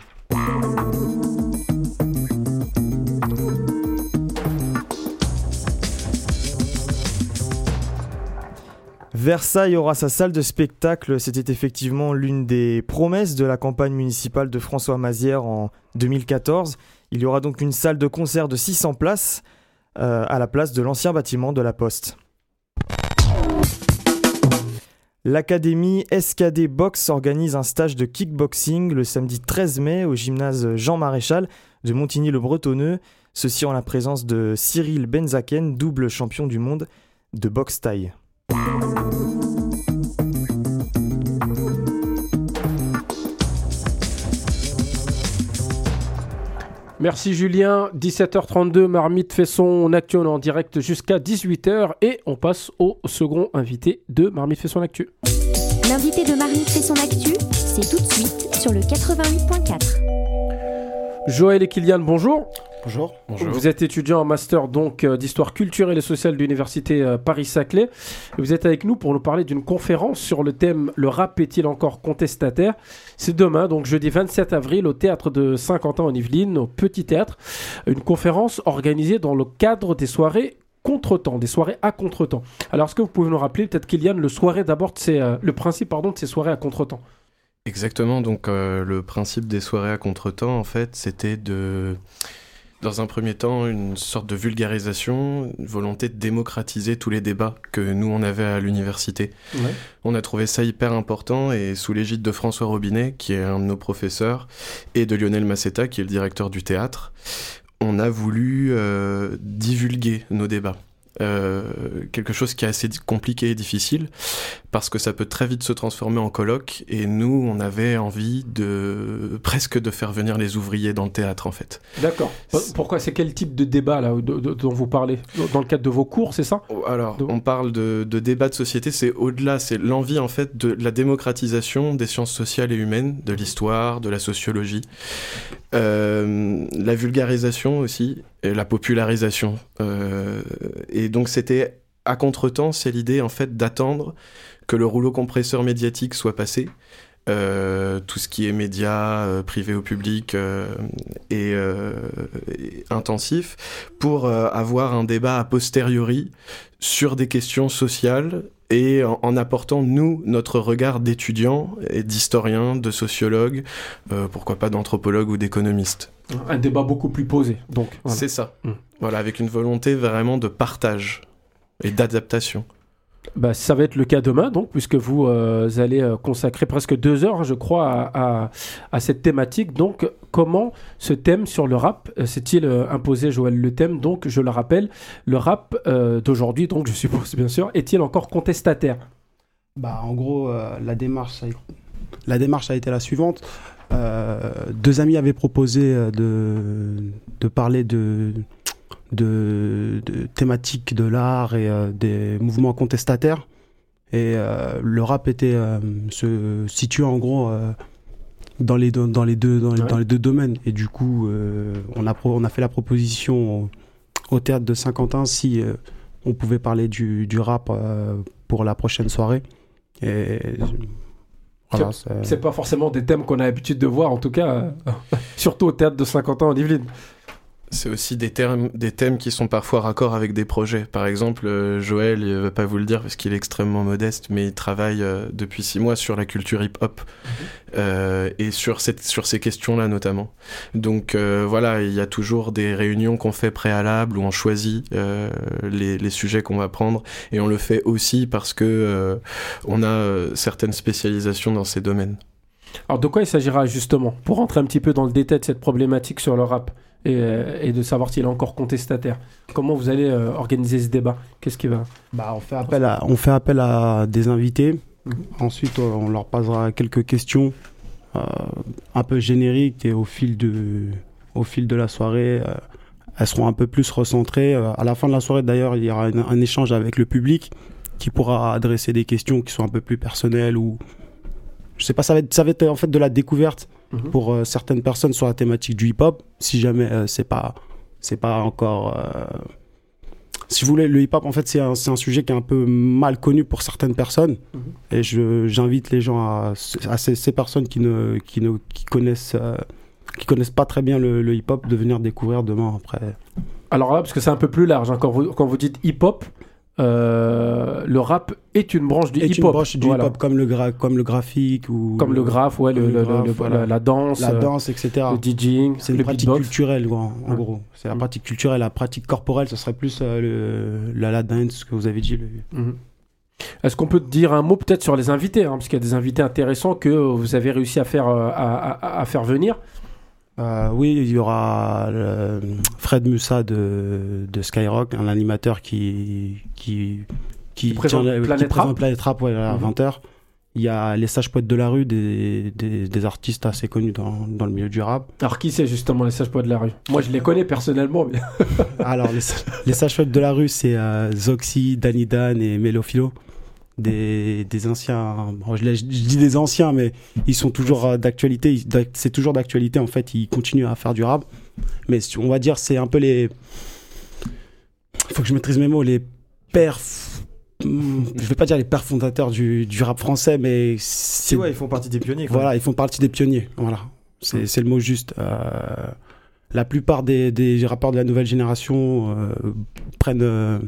Versailles aura sa salle de spectacle. C'était effectivement l'une des promesses de la campagne municipale de François Mazière en 2014. Il y aura donc une salle de concert de 600 places à la place de l'ancien bâtiment de la Poste. L'académie SKD Box organise un stage de kickboxing le samedi 13 mai au gymnase Jean Maréchal de Montigny-le-Bretonneux. Ceci en la présence de Cyril Benzaken, double champion du monde de boxe thaï. Merci Julien, 17h32, Marmite fait son actu, on est en direct jusqu'à 18h et on passe au second invité de Marmite fait son actu. L'invité de Marmite fait son actu, c'est tout de suite sur le 88.4. Joël et Kylian, bonjour. Bonjour. Vous êtes étudiant en master donc d'histoire culturelle et sociale de l'université Paris-Saclay. Vous êtes avec nous pour nous parler d'une conférence sur le thème « Le rap est-il encore contestataire ?» C'est demain, donc jeudi 27 avril, au théâtre de Saint-Quentin en Yvelines, au Petit Théâtre. Une conférence organisée dans le cadre des soirées contretemps, des soirées à contretemps. Alors, est-ce que vous pouvez nous rappeler, peut-être Kylian, le principe de ces soirées à contretemps ? Exactement, donc le principe des soirées à contretemps, en fait, c'était dans un premier temps, une sorte de vulgarisation, une volonté de démocratiser tous les débats que nous, on avait à l'université. Ouais. On a trouvé ça hyper important et sous l'égide de François Robinet, qui est un de nos professeurs, et de Lionel Massetta, qui est le directeur du théâtre, on a voulu divulguer nos débats. Quelque chose qui est assez compliqué et difficile parce que ça peut très vite se transformer en colloque et nous on avait envie presque de faire venir les ouvriers dans le théâtre en fait. D'accord. Pourquoi, c'est quel type de débat là dont vous parlez dans le cadre de vos cours, c'est ça? Alors on parle de débat de société, c'est au-delà, c'est l'envie en fait de la démocratisation des sciences sociales et humaines, de l'histoire, de la sociologie, la vulgarisation aussi et la popularisation et donc c'était à contretemps, c'est l'idée en fait d'attendre que le rouleau compresseur médiatique soit passé, tout ce qui est médias privés ou publics et intensif, pour avoir un débat a posteriori sur des questions sociales et en apportant nous notre regard d'étudiants et d'historiens, de sociologues, pourquoi pas d'anthropologues ou d'économistes. Un débat beaucoup plus posé, donc. Voilà. C'est ça. Voilà, avec une volonté vraiment de partage et d'adaptation. Bah, ça va être le cas demain, donc, puisque vous allez consacrer presque 2 heures, je crois, à cette thématique. Donc, comment ce thème sur le rap s'est-il imposé, Joël? Le thème, donc, je le rappelle, le rap d'aujourd'hui, donc, je suppose, bien sûr, est-il encore contestataire? Bah, en gros, la démarche a été la suivante. 2 amis avaient proposé de parler de thématiques de l'art et des mouvements contestataires et le rap se situe en gros dans les deux domaines et du coup on a fait la proposition au théâtre de Saint-Quentin si on pouvait parler du rap pour la prochaine soirée et voilà, c'est pas forcément des thèmes qu'on a l'habitude de voir, en tout cas surtout au théâtre de Saint-Quentin en Yvelines. C'est aussi des thèmes qui sont parfois raccords avec des projets. Par exemple, Joël, il ne va pas vous le dire parce qu'il est extrêmement modeste, mais il travaille depuis 6 mois sur la culture hip-hop et sur ces questions-là notamment. Donc voilà, il y a toujours des réunions qu'on fait préalables où on choisit les sujets qu'on va prendre, et on le fait aussi parce que on a certaines spécialisations dans ces domaines. Alors de quoi il s'agira justement, pour rentrer un petit peu dans le détail de cette problématique sur le rap et de savoir s'il est encore contestataire? Comment vous allez organiser ce débat? Qu'est-ce qui va... On fait appel à des invités. Ensuite, on leur posera quelques questions un peu génériques, et au fil de la soirée, elles seront un peu plus recentrées. À la fin de la soirée, d'ailleurs, il y aura un échange avec le public qui pourra adresser des questions qui sont un peu plus personnelles, ou je sais pas, ça va être en fait de la découverte pour certaines personnes sur la thématique du hip-hop. Si jamais c'est pas encore... Si vous voulez, le hip-hop, en fait, c'est un sujet qui est un peu mal connu pour certaines personnes. Et j'invite les gens à ces personnes qui connaissent pas très bien le hip-hop de venir découvrir demain après. Alors là, parce que c'est un peu plus large, hein, quand vous dites hip-hop, le rap est une branche du hip-hop. Une branche du hip-hop, comme le graphique ou... Comme le graphe, ouais, la danse. La danse, etc. Le DJing, c'est une pratique culturelle, en gros. C'est la pratique culturelle. La pratique corporelle, ce serait plus la dance, ce que vous avez dit. Est-ce qu'on peut dire un mot peut-être sur les invités, hein, parce qu'il y a des invités intéressants que vous avez réussi à faire venir? Oui, il y aura Fred Musa de Skyrock, un animateur qui présente Planète Rap à 20h. Il y a les Sages Poètes de la rue, des artistes assez connus dans le milieu du rap. Alors qui c'est justement les Sages Poètes de la rue? Moi je les connais personnellement. Mais... Alors les Sages Poètes de la rue, c'est Zoxy, Danny Dan et Mélophilo. Des anciens, je dis des anciens, mais ils sont toujours d'actualité. C'est toujours d'actualité, en fait. Ils continuent à faire du rap, mais on va dire c'est un peu les... Il faut que je maîtrise mes mots. Les pères, je vais pas dire les pères fondateurs du rap français, mais ils font partie des pionniers. Voilà, ils font partie des pionniers. Voilà, c'est le mot juste. La plupart des rappeurs de la nouvelle génération prennent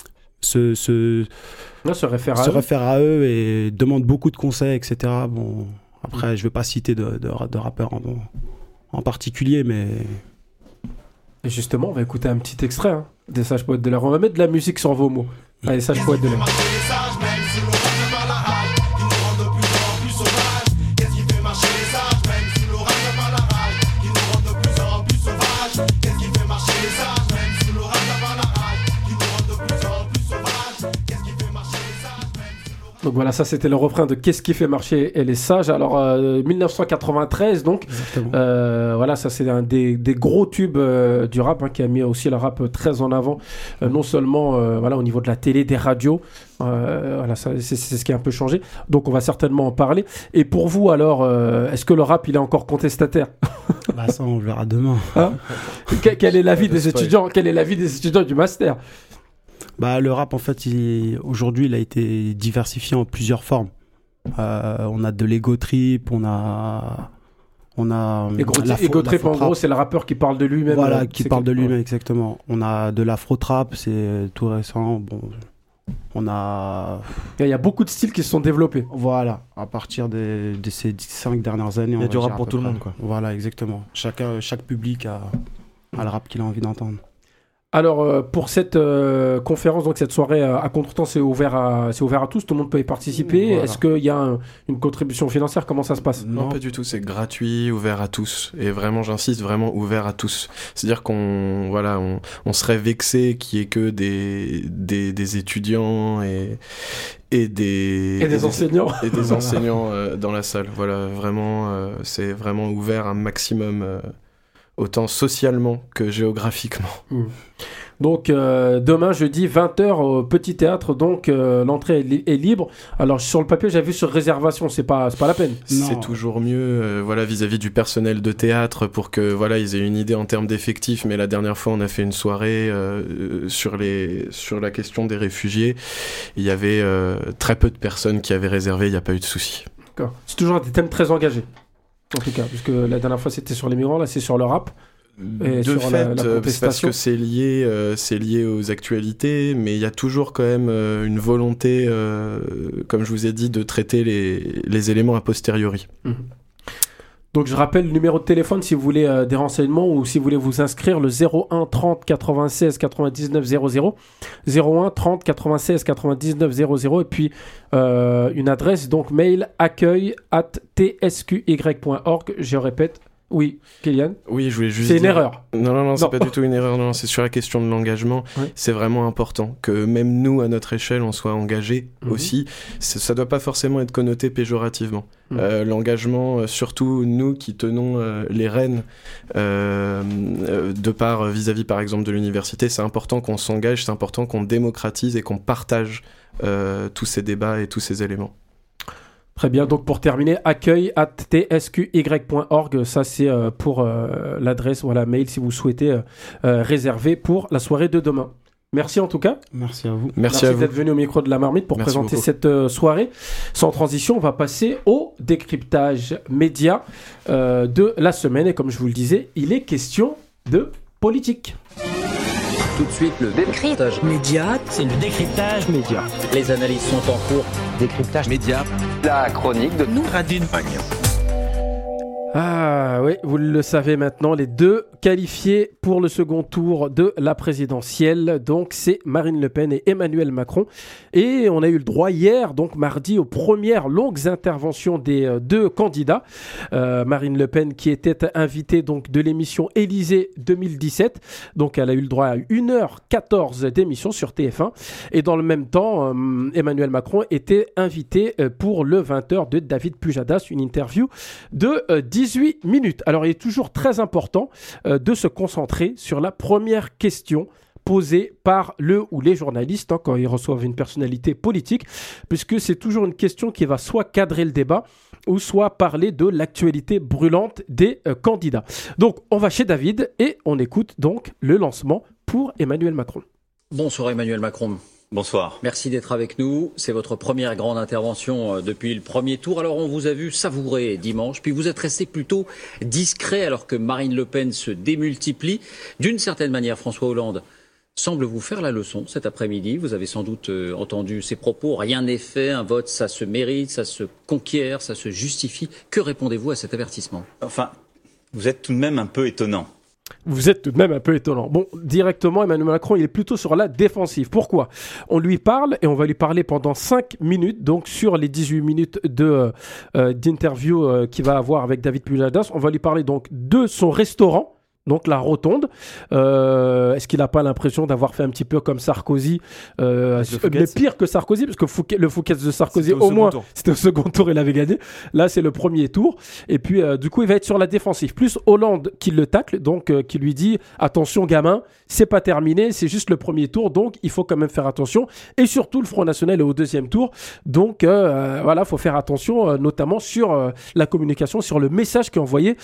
se réfèrent à eux et demandent beaucoup de conseils, etc. Bon, après, je vais pas citer de rappeurs en particulier, mais... Et justement, on va écouter un petit extrait des Sages Poètes de la rue. On va mettre de la musique sur vos mots. Allez, Sages Poètes de la rue. Donc voilà, ça c'était le refrain de Qu'est-ce qui fait marcher les sages. Alors 1993 donc, voilà, ça c'est un des gros tubes du rap, qui a mis aussi le rap très en avant, non seulement voilà, au niveau de la télé, des radios, voilà, ça, c'est ce qui a un peu changé. Donc on va certainement en parler. Et pour vous alors, est-ce que le rap il est encore contestataire? Ça on verra demain. Quel est l'avis des étudiants? Quel est l'avis des étudiants du master? Le rap, en fait, aujourd'hui, il a été diversifié en plusieurs formes. On a de l'ego trip, on a Ego trip, en gros, c'est le rappeur qui parle de lui-même. Voilà, qui parle de lui-même, exactement. On a de l'afro-trap, c'est tout récent. Bon, on a... Il y a beaucoup de styles qui se sont développés. Voilà, à partir de ces 5 dernières années. Il y a du rap pour tout le monde, quoi. Voilà, exactement. Chaque public a le rap qu'il a envie d'entendre. Alors, pour cette conférence, donc cette soirée à Contretemps, c'est ouvert à tous, tout le monde peut y participer. Voilà. Est-ce qu'il y a une contribution financière? Comment ça se passe? Non, pas du tout, c'est gratuit, ouvert à tous. Et vraiment, j'insiste, vraiment ouvert à tous. C'est-à-dire qu'on serait vexé qu'il y ait que des étudiants et des enseignants et des enseignants dans la salle. Voilà, vraiment, c'est vraiment ouvert un maximum. Autant socialement que géographiquement. Donc demain jeudi 20h au Petit Théâtre, donc l'entrée est libre. Alors sur le papier j'avais vu sur réservation, c'est pas la peine. Non. C'est toujours mieux voilà, vis-à-vis du personnel de théâtre pour que voilà, ils aient une idée en termes d'effectifs, mais la dernière fois on a fait une soirée sur la question des réfugiés. Il y avait très peu de personnes qui avaient réservé, il n'y a pas eu de souci. D'accord. C'est toujours des thèmes très engagés. En tout cas, puisque la dernière fois c'était sur les migrants, là c'est sur le rap. De fait, c'est parce que c'est lié aux actualités, mais il y a toujours quand même une volonté, comme je vous ai dit, de traiter les éléments a posteriori. Donc je rappelle le numéro de téléphone si vous voulez des renseignements ou si vous voulez vous inscrire, le 01 30 96 99 00, 01 30 96 99 00, et puis une adresse, donc mail accueil@tsqy.org, je répète. Oui, Kylian. Oui, je voulais juste C'est dire... une erreur. Non, c'est pas du tout une erreur. Non, c'est sur la question de l'engagement. Ouais. C'est vraiment important que même nous, à notre échelle, on soit engagés aussi. Ça doit pas forcément être connoté péjorativement. L'engagement, surtout nous qui tenons les rênes de part vis-à-vis, par exemple, de l'université, c'est important qu'on s'engage, c'est important qu'on démocratise et qu'on partage tous ces débats et tous ces éléments. Très bien, donc pour terminer, accueil@tsqy.org, ça c'est pour l'adresse, voilà, mail si vous souhaitez réserver pour la soirée de demain. Merci en tout cas. Merci à vous. Merci d'être venu au micro de la Marmite pour présenter cette soirée. Sans transition, on va passer au décryptage média de la semaine. Et comme je vous le disais, il est question de politique. Tout de suite, le décryptage média. C'est le décryptage média. Les analyses sont en cours. Décryptage média. La chronique de Nouradine Pagnon. Ah oui, vous le savez maintenant, les deux qualifiés pour le second tour de la présidentielle, donc c'est Marine Le Pen et Emmanuel Macron. Et on a eu le droit hier, donc mardi, aux premières longues interventions des deux candidats. Marine Le Pen qui était invitée donc de l'émission Élysée 2017, donc elle a eu le droit à 1h14 d'émission sur TF1. Et dans le même temps, Emmanuel Macron était invité pour le 20h de David Pujadas, une interview de 18 minutes. Alors, il est toujours très important de se concentrer sur la première question posée par le ou les journalistes quand ils reçoivent une personnalité politique, puisque c'est toujours une question qui va soit cadrer le débat ou soit parler de l'actualité brûlante des candidats. Donc, on va chez David et on écoute donc le lancement pour Emmanuel Macron. Bonsoir Emmanuel Macron. Bonsoir. Merci d'être avec nous. C'est votre première grande intervention depuis le premier tour. Alors on vous a vu savourer dimanche, puis vous êtes resté plutôt discret alors que Marine Le Pen se démultiplie. D'une certaine manière, François Hollande semble vous faire la leçon cet après-midi. Vous avez sans doute entendu ses propos. Rien n'est fait, un vote ça se mérite, ça se conquiert, ça se justifie. Que répondez-vous à cet avertissement ? Enfin, vous êtes tout de même un peu étonnant. Vous êtes tout de même un peu étonnant. Bon, directement, Emmanuel Macron, il est plutôt sur la défensive. Pourquoi ? On lui parle et on va lui parler pendant 5 minutes, donc sur les 18 minutes d'interview qu'il va avoir avec David Pujadas. On va lui parler donc de son restaurant, donc la Rotonde. Est-ce qu'il n'a pas l'impression d'avoir fait un petit peu comme Sarkozy, mais pire que Sarkozy, parce que le Fouquet's de Sarkozy, au moins, c'était au second tour, il avait gagné. Là, c'est le premier tour. Et puis, du coup, il va être sur la défensive. Plus Hollande qui le tacle, donc qui lui dit « Attention, gamin, c'est pas terminé, c'est juste le premier tour, donc il faut quand même faire attention. » Et surtout, le Front National est au deuxième tour. Donc, voilà, il faut faire attention, notamment sur la communication, sur le message qui est envoyé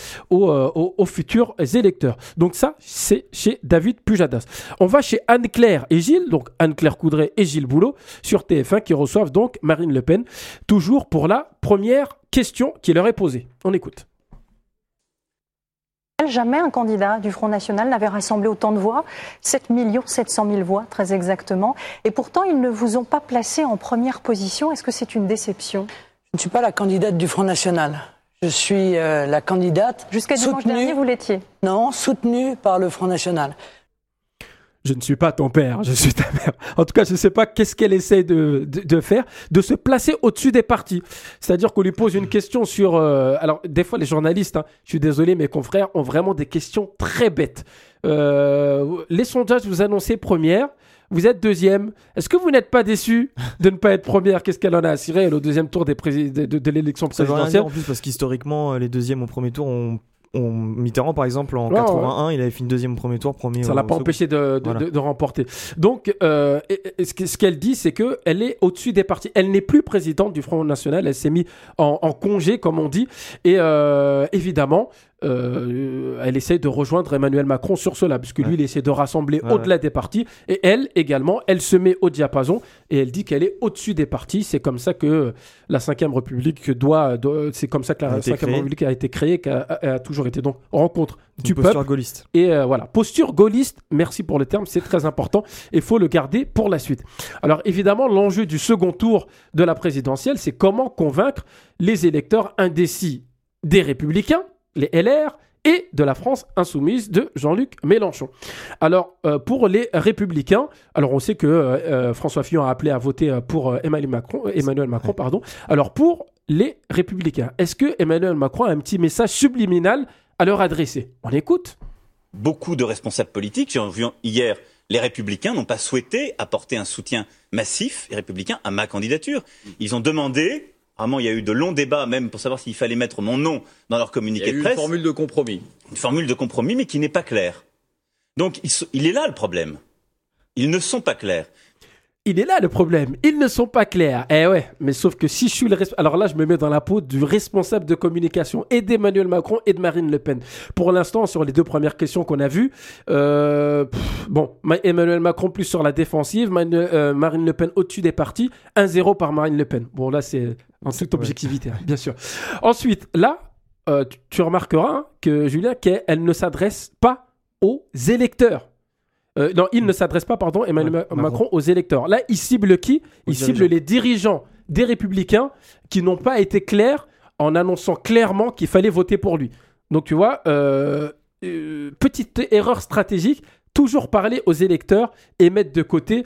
aux futurs électeurs. Donc ça, c'est chez David Pujadas. On va chez Anne-Claire et Gilles, donc Anne-Claire Coudray et Gilles Boulot, sur TF1, qui reçoivent donc Marine Le Pen, toujours pour la première question qui leur est posée. On écoute. Jamais un candidat du Front National n'avait rassemblé autant de voix, 7 700 000 voix très exactement, et pourtant ils ne vous ont pas placé en première position. Est-ce que c'est une déception ? Je ne suis pas la candidate du Front National. Je suis la candidate jusqu'à dimanche dernier, vous l'étiez. Non, soutenue par le Front National. Je ne suis pas ton père, je suis ta mère. En tout cas, je ne sais pas qu'est-ce qu'elle essaie de faire, de se placer au-dessus des partis. C'est-à-dire qu'on lui pose une question sur... alors, des fois, les journalistes, je suis désolé, mes confrères, ont vraiment des questions très bêtes. Les sondages, vous annoncez première. Vous êtes deuxième. Est-ce que vous n'êtes pas déçu de ne pas être première ? Qu'est-ce qu'elle en a à cirer au deuxième tour de l'élection présidentielle ? Ça veut rien dire en plus, parce qu'historiquement, les deuxièmes au premier tour ont Mitterrand, par exemple, en 81, il avait fini deuxième au premier tour, premier. Ça l'a pas empêché de remporter. Donc, ce qu'elle dit, c'est qu'elle est au-dessus des partis. Elle n'est plus présidente du Front National. Elle s'est mise en congé, comme on dit. Et évidemment, elle essaye de rejoindre Emmanuel Macron sur cela, puisque lui, il essaie de rassembler au-delà des partis. Et elle, également, elle se met au diapason et elle dit qu'elle est au-dessus des partis. C'est comme ça que la Ve République c'est comme ça que la Ve République a été créée, a toujours été. Donc, rencontre du peuple. Posture gaulliste. Et voilà, posture gaulliste, merci pour le terme, c'est très important. Il faut le garder pour la suite. Alors, évidemment, l'enjeu du second tour de la présidentielle, c'est comment convaincre les électeurs indécis des Républicains, les LR, et de la France insoumise de Jean-Luc Mélenchon. Alors, pour les Républicains, alors on sait que François Fillon a appelé à voter pour Emmanuel Macron, pardon. Alors, pour les Républicains, est-ce que Emmanuel Macron a un petit message subliminal à leur adresser? On écoute. Beaucoup de responsables politiques, j'ai vu hier, les Républicains n'ont pas souhaité apporter un soutien massif, les Républicains, à ma candidature. Ils ont demandé... Vraiment, il y a eu de longs débats, même pour savoir s'il fallait mettre mon nom dans leur communiqué de presse. Une formule de compromis. Une formule de compromis, mais qui n'est pas claire. Donc, il est là le problème. Ils ne sont pas clairs. Il est là le problème. Ils ne sont pas clairs. Eh ouais, mais sauf que si je suis alors là, je me mets dans la peau du responsable de communication et d'Emmanuel Macron et de Marine Le Pen. Pour l'instant, sur les deux premières questions qu'on a vues, Emmanuel Macron plus sur la défensive, Marine Le Pen au-dessus des partis, 1-0 par Marine Le Pen. Bon, là, c'est en toute objectivité, bien sûr. Ensuite, là, tu remarqueras que Julien, qu'elle ne s'adresse pas aux électeurs. Non, il ne s'adresse pas, Emmanuel Macron aux électeurs. Là, il cible qui ? Il cible les dirigeants des Républicains qui n'ont pas été clairs en annonçant clairement qu'il fallait voter pour lui. Donc, tu vois, petite erreur stratégique, toujours parler aux électeurs et mettre de côté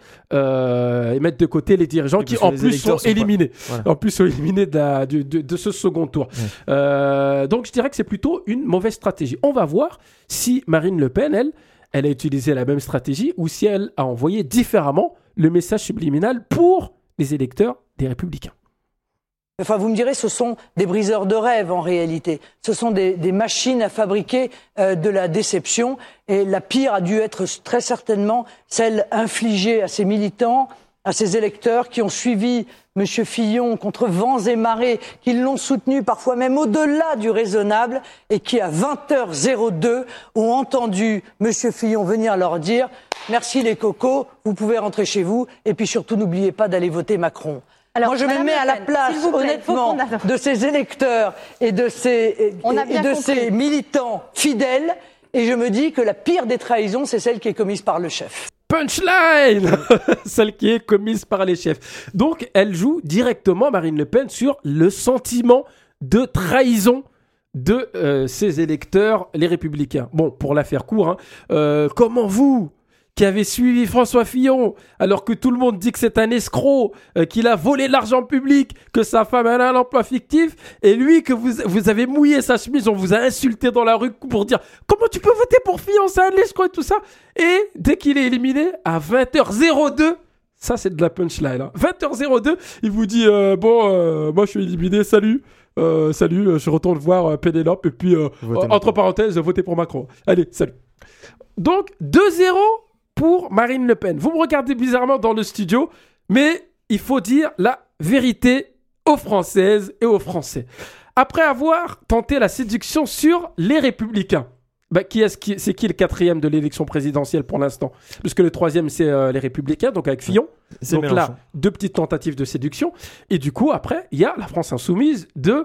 les dirigeants qui, en plus, sont éliminés. En plus, sont éliminés de ce second tour. Donc, je dirais que c'est plutôt une mauvaise stratégie. On va voir si Marine Le Pen, elle a utilisé la même stratégie ou si elle a envoyé différemment le message subliminal pour les électeurs des Républicains. Enfin, vous me direz, ce sont des briseurs de rêves en réalité. Ce sont des machines à fabriquer de la déception. Et la pire a dû être très certainement celle infligée à ces militants, à ces électeurs qui ont suivi M. Fillon contre vents et marées, qui l'ont soutenu parfois même au-delà du raisonnable et qui, à 20h02, ont entendu M. Fillon venir leur dire « Merci les cocos, vous pouvez rentrer chez vous et puis surtout n'oubliez pas d'aller voter Macron ». Alors, moi, je me mets à la place, honnêtement, de ces électeurs et de ces militants fidèles et je me dis que la pire des trahisons, c'est celle qui est commise par le chef. Punchline celle qui est commise par les chefs. Donc, elle joue directement, Marine Le Pen, sur le sentiment de trahison de ses électeurs, les Républicains. Bon, pour la faire court, comment vous, qui avez suivi François Fillon, alors que tout le monde dit que c'est un escroc, qu'il a volé de l'argent public, que sa femme a un emploi fictif, et lui, que vous avez mouillé sa chemise, on vous a insulté dans la rue pour dire « Comment tu peux voter pour Fillon, c'est un escroc » et tout ça. Et dès qu'il est éliminé, à 20h02, ça c'est de la punchline, 20h02, il vous dit moi je suis éliminé, salut, je retourne voir Pénélope, et puis entre parenthèses, votez pour Macron. Allez, salut. Donc, 2-0 pour Marine Le Pen. Vous me regardez bizarrement dans le studio, mais il faut dire la vérité aux Françaises et aux Français. Après avoir tenté la séduction sur les Républicains, c'est qui le quatrième de l'élection présidentielle pour l'instant ? Puisque le troisième, c'est les Républicains, donc avec Fillon. C'est donc Mélenchon. Là, deux petites tentatives de séduction. Et du coup, après, il y a la France insoumise de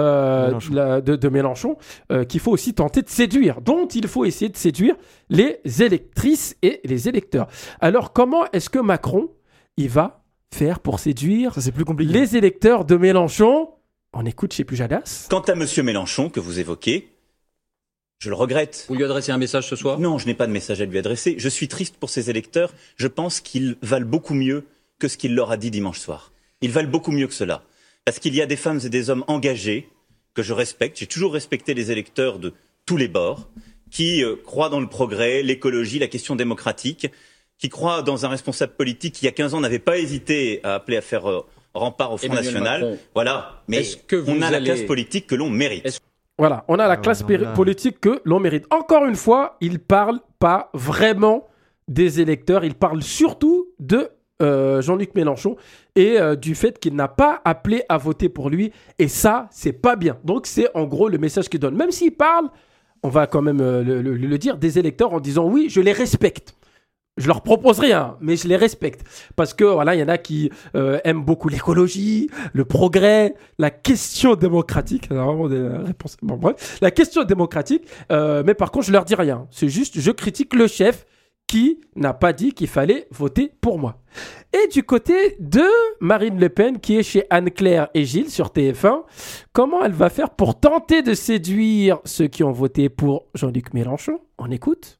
Mélenchon qu'il faut aussi tenter de séduire, dont il faut essayer de séduire les électrices et les électeurs. Alors, comment est-ce que Macron, il va faire pour séduire ça, c'est plus compliqué. Les électeurs de Mélenchon ? On écoute chez Pujadas. Quant à M. Mélenchon, que vous évoquez, je le regrette. Vous lui adressez un message ce soir ? Non, je n'ai pas de message à lui adresser. Je suis triste pour ses électeurs. Je pense qu'ils valent beaucoup mieux que ce qu'il leur a dit dimanche soir. Ils valent beaucoup mieux que cela. Parce qu'il y a des femmes et des hommes engagés que je respecte. J'ai toujours respecté les électeurs de tous les bords, qui croient dans le progrès, l'écologie, la question démocratique, qui croient dans un responsable politique qui, il y a 15 ans, n'avait pas hésité à appeler à faire rempart au Front National. Macron. Voilà. Mais on a la classe politique que l'on mérite. Voilà, on a la classe politique que l'on mérite. Encore une fois, il ne parle pas vraiment des électeurs, il parle surtout de Jean-Luc Mélenchon et du fait qu'il n'a pas appelé à voter pour lui. Et ça, c'est pas bien. Donc, c'est en gros le message qu'il donne. Même s'il parle on va quand même le dire, des électeurs en disant oui, je les respecte. Je leur propose rien, mais je les respecte. Parce que voilà, il y en a qui aiment beaucoup l'écologie, le progrès, la question démocratique. Il y a vraiment des réponses. Bon, bref, la question démocratique. Mais par contre, je leur dis rien. C'est juste, je critique le chef qui n'a pas dit qu'il fallait voter pour moi. Et du côté de Marine Le Pen, qui est chez Anne-Claire et Gilles sur TF1, comment elle va faire pour tenter de séduire ceux qui ont voté pour Jean-Luc Mélenchon ? On écoute.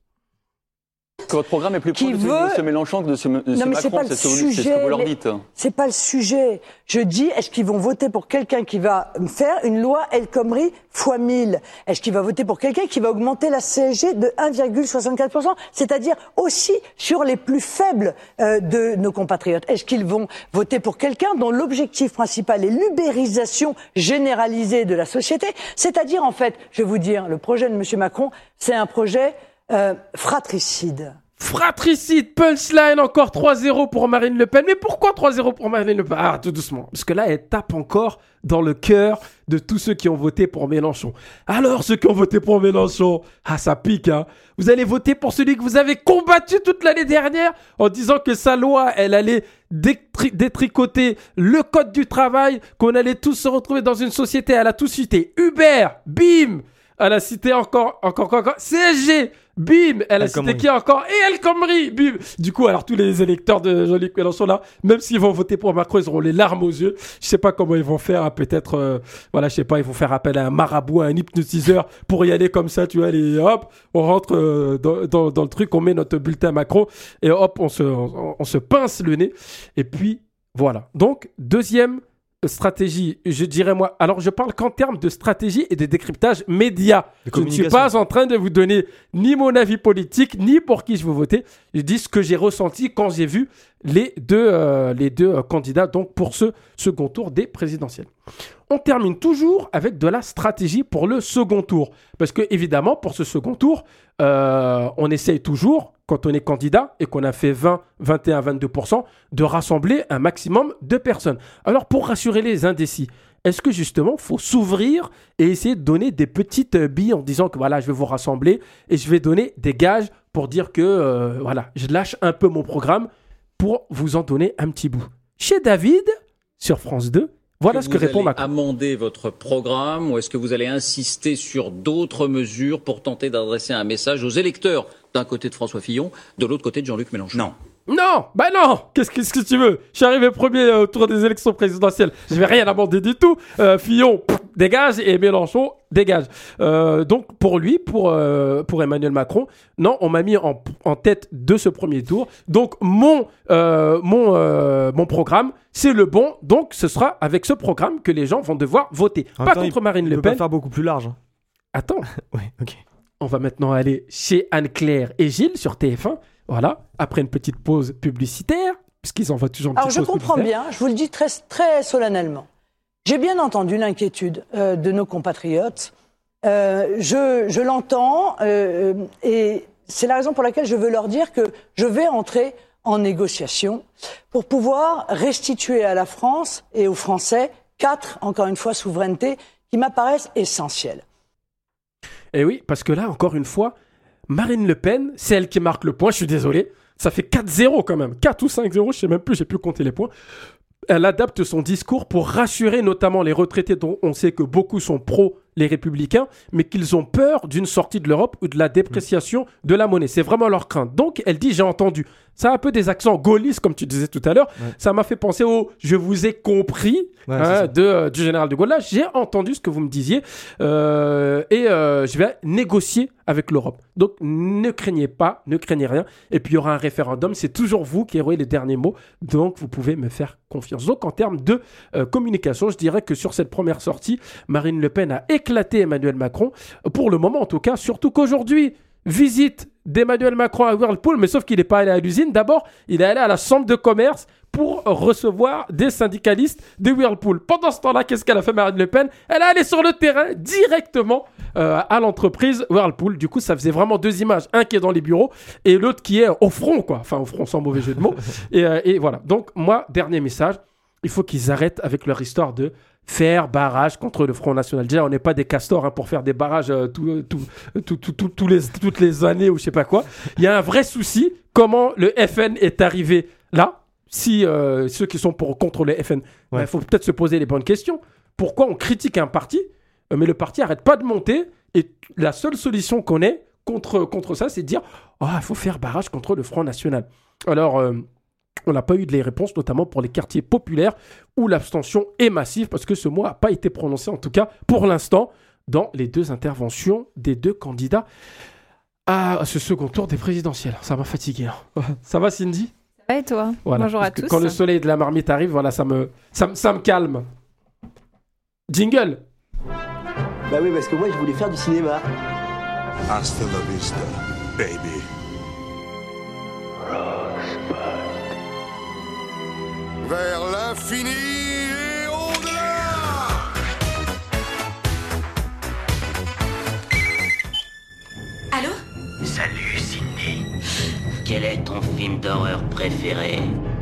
Que votre programme est plus proche de M. Mélenchon que de M. Macron, c'est ce que vous leur dites. C'est pas le sujet. Je dis, est-ce qu'ils vont voter pour quelqu'un qui va faire une loi El Khomri x 1000 ? Est-ce qu'il va voter pour quelqu'un qui va augmenter la CSG de 1,64%, c'est-à-dire aussi sur les plus faibles de nos compatriotes ? Est-ce qu'ils vont voter pour quelqu'un dont l'objectif principal est l'ubérisation généralisée de la société ? C'est-à-dire, en fait, je vais vous dire, le projet de M. Macron, c'est un projet fratricide. Fratricide, punchline, encore 3-0 pour Marine Le Pen. Mais pourquoi 3-0 pour Marine Le Pen ? Ah, tout doucement. Parce que là, elle tape encore dans le cœur de tous ceux qui ont voté pour Mélenchon. Alors, ceux qui ont voté pour Mélenchon, ah, ça pique, hein. Vous allez voter pour celui que vous avez combattu toute l'année dernière en disant que sa loi, elle allait détricoter le code du travail, qu'on allait tous se retrouver dans une société. Elle a tout cité. Uber, bim. Elle a cité encore. CSG, bim. Elle a cité qui encore ? Et El Khomri, bim. Du coup, alors tous les électeurs de Jean-Luc Mélenchon là, même s'ils vont voter pour Macron, ils auront les larmes aux yeux. Je sais pas comment ils vont faire. Hein, peut-être, voilà, je sais pas, ils vont faire appel à un marabout, à un hypnotiseur pour y aller comme ça, tu vois. Et hop, on rentre dans le truc, on met notre bulletin Macron et hop, on se pince le nez. Et puis voilà. Donc deuxième stratégie, je dirais moi. Alors, je parle qu'en termes de stratégie et de décryptage média. Je ne suis pas en train de vous donner ni mon avis politique, ni pour qui je veux voter. Je dis ce que j'ai ressenti quand j'ai vu les deux candidats donc pour ce second tour des présidentielles. On termine toujours avec de la stratégie pour le second tour. Parce que, évidemment, pour ce second tour, on essaye toujours, quand on est candidat et qu'on a fait 20, 21, 22%, de rassembler un maximum de personnes. Alors, pour rassurer les indécis, est-ce que justement, il faut s'ouvrir et essayer de donner des petites billes en disant que voilà, je vais vous rassembler et je vais donner des gages pour dire que voilà, je lâche un peu mon programme pour vous en donner un petit bout. Chez David, sur France 2, voilà ce que répond Macron. Vous allez amender votre programme ou est-ce que vous allez insister sur d'autres mesures pour tenter d'adresser un message aux électeurs d'un côté de François Fillon, de l'autre côté de Jean-Luc Mélenchon ? Non, qu'est-ce que tu veux ? Je suis arrivé premier au tour des élections présidentielles. Je vais rien amender du tout. Fillon, dégage, et Mélenchon, dégage. Donc pour lui, pour Emmanuel Macron, non, on m'a mis en tête de ce premier tour. Donc mon programme, c'est le bon. Donc ce sera avec ce programme que les gens vont devoir voter. Pas contre Marine Le Pen. Il peut pas faire beaucoup plus large. Attends. Oui, ok. On va maintenant aller chez Anne-Claire et Gilles sur TF1. Voilà, après une petite pause publicitaire, puisqu'ils envoient toujours une petite pause publicitaire. Alors je comprends bien, je vous le dis très, très solennellement. J'ai bien entendu l'inquiétude de nos compatriotes. Je l'entends et c'est la raison pour laquelle je veux leur dire que je vais entrer en négociation pour pouvoir restituer à la France et aux Français 4, encore une fois, souverainetés qui m'apparaissent essentielles. Et oui, parce que là, encore une fois, Marine Le Pen, c'est elle qui marque le point, je suis désolé. Ça fait 4-0 quand même. 4 ou 5-0, je sais même plus, j'ai plus compté les points. Elle adapte son discours pour rassurer notamment les retraités dont on sait que beaucoup sont pro les Républicains, mais qu'ils ont peur d'une sortie de l'Europe ou de la dépréciation de la monnaie. C'est vraiment leur crainte. Donc, elle dit, j'ai entendu. Ça a un peu des accents gaullistes, comme tu disais tout à l'heure. Ouais. Ça m'a fait penser au « je vous ai compris du général de Gaulle ». Là, j'ai entendu ce que vous me disiez et je vais négocier avec l'Europe. Donc, ne craignez pas, ne craignez rien. Et puis, il y aura un référendum. C'est toujours vous qui aurez les derniers mots. Donc, vous pouvez me faire confiance. Donc, en termes de communication, je dirais que sur cette première sortie, Marine Le Pen a éclaté Emmanuel Macron. Pour le moment, en tout cas, surtout qu'aujourd'hui, visite d'Emmanuel Macron à Whirlpool, mais sauf qu'il n'est pas allé à l'usine. D'abord, il est allé à la chambre de commerce pour recevoir des syndicalistes de Whirlpool. Pendant ce temps-là, qu'est-ce qu'elle a fait, Marine Le Pen ? Elle est allée sur le terrain directement à l'entreprise Whirlpool. Du coup, ça faisait vraiment deux images. Un qui est dans les bureaux et l'autre qui est au front, quoi. Enfin, au front, sans mauvais jeu de mots. Et voilà. Donc, moi, dernier message. il faut qu'ils arrêtent avec leur histoire de faire barrage contre le Front National. Déjà, on n'est pas des castors pour faire des barrages toutes les années ou je sais pas quoi. Il y a un vrai souci. Comment le FN est arrivé là? Si ceux qui sont contre le FN, il faut peut-être se poser les bonnes questions. Pourquoi on critique un parti, mais le parti n'arrête pas de monter et la seule solution qu'on ait contre ça, c'est de dire « il faut faire barrage contre le Front National ». Alors, on n'a pas eu de les réponses, notamment pour les quartiers populaires où l'abstention est massive, parce que ce mot n'a pas été prononcé, en tout cas pour l'instant, dans les 2 interventions des 2 candidats à ce second tour des présidentielles. Ça m'a fatigué. Hein. Ça va, Cindy? Ça va et toi? Voilà. Bonjour à tous. Quand le soleil de la marmite arrive, voilà, ça me calme. Jingle. Bah oui, parce que moi, je voulais faire du cinéma. Hasta la vista, baby. Vers l'infini et au-delà. Allô? Salut, Cindy. Quel est ton film d'horreur préféré?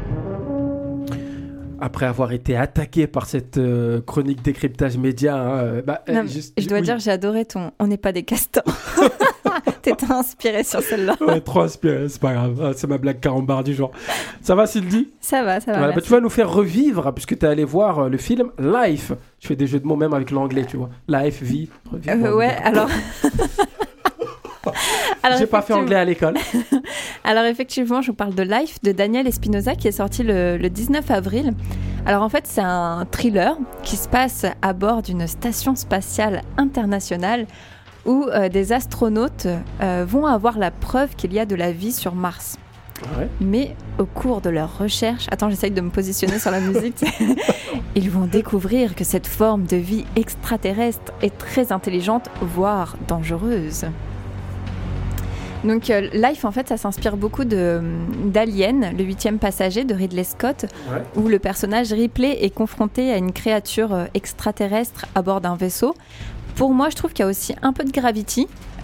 Après avoir été attaqué par cette chronique décryptage média... je dois dire, j'ai adoré ton « On n'est pas des castors ». T'étais inspiré sur celle-là. Ouais, trop inspiré, c'est pas grave. C'est ma blague carambar du jour. Ça va, Sylvie? Ça va. Voilà, tu vas nous faire revivre, puisque tu es allé voir le film Life. Je fais des jeux de mots même avec l'anglais, tu vois. Life, vie, revivre. Ouais, alors... J'ai pas fait anglais à l'école. Alors effectivement, je vous parle de Life de Daniel Espinosa qui est sorti le 19 avril. Alors en fait, c'est un thriller qui se passe à bord d'une station spatiale internationale où des astronautes vont avoir la preuve qu'il y a de la vie sur Mars. Ouais. Mais au cours de leur recherche, attends, j'essaye de me positionner sur la musique, ils vont découvrir que cette forme de vie extraterrestre est très intelligente, voire dangereuse. Donc Life, en fait, ça s'inspire beaucoup d'Alien, le 8e passager de Ridley Scott, où le personnage Ripley est confronté à une créature extraterrestre à bord d'un vaisseau. Pour moi, je trouve qu'il y a aussi un peu de Gravity,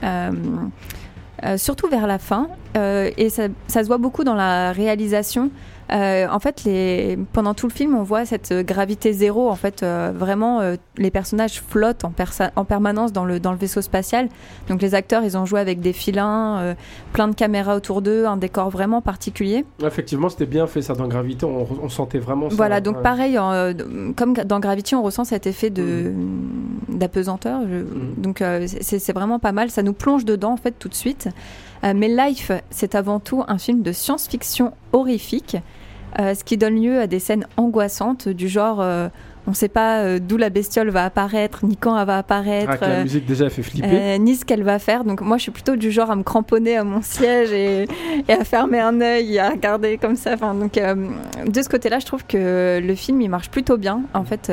surtout vers la fin, et ça se voit beaucoup dans la réalisation. En fait, pendant tout le film, on voit cette gravité zéro. En fait, vraiment, les personnages flottent en permanence dans le vaisseau spatial. Donc, les acteurs, ils ont joué avec des filins, plein de caméras autour d'eux, un décor vraiment particulier. Effectivement, c'était bien fait ça dans Gravity. On sentait vraiment ça. Voilà, donc pareil, comme dans Gravity, on ressent cet effet d'apesanteur. Donc, c'est vraiment pas mal. Ça nous plonge dedans, en fait, tout de suite. Mais Life, c'est avant tout un film de science-fiction horrifique, ce qui donne lieu à des scènes angoissantes du genre on ne sait pas d'où la bestiole va apparaître, ni quand elle va apparaître. La musique déjà fait flipper. Ni ce qu'elle va faire. Donc moi, je suis plutôt du genre à me cramponner à mon siège et à fermer un œil et à regarder comme ça. Enfin, donc de ce côté-là, je trouve que le film, il marche plutôt bien. En fait,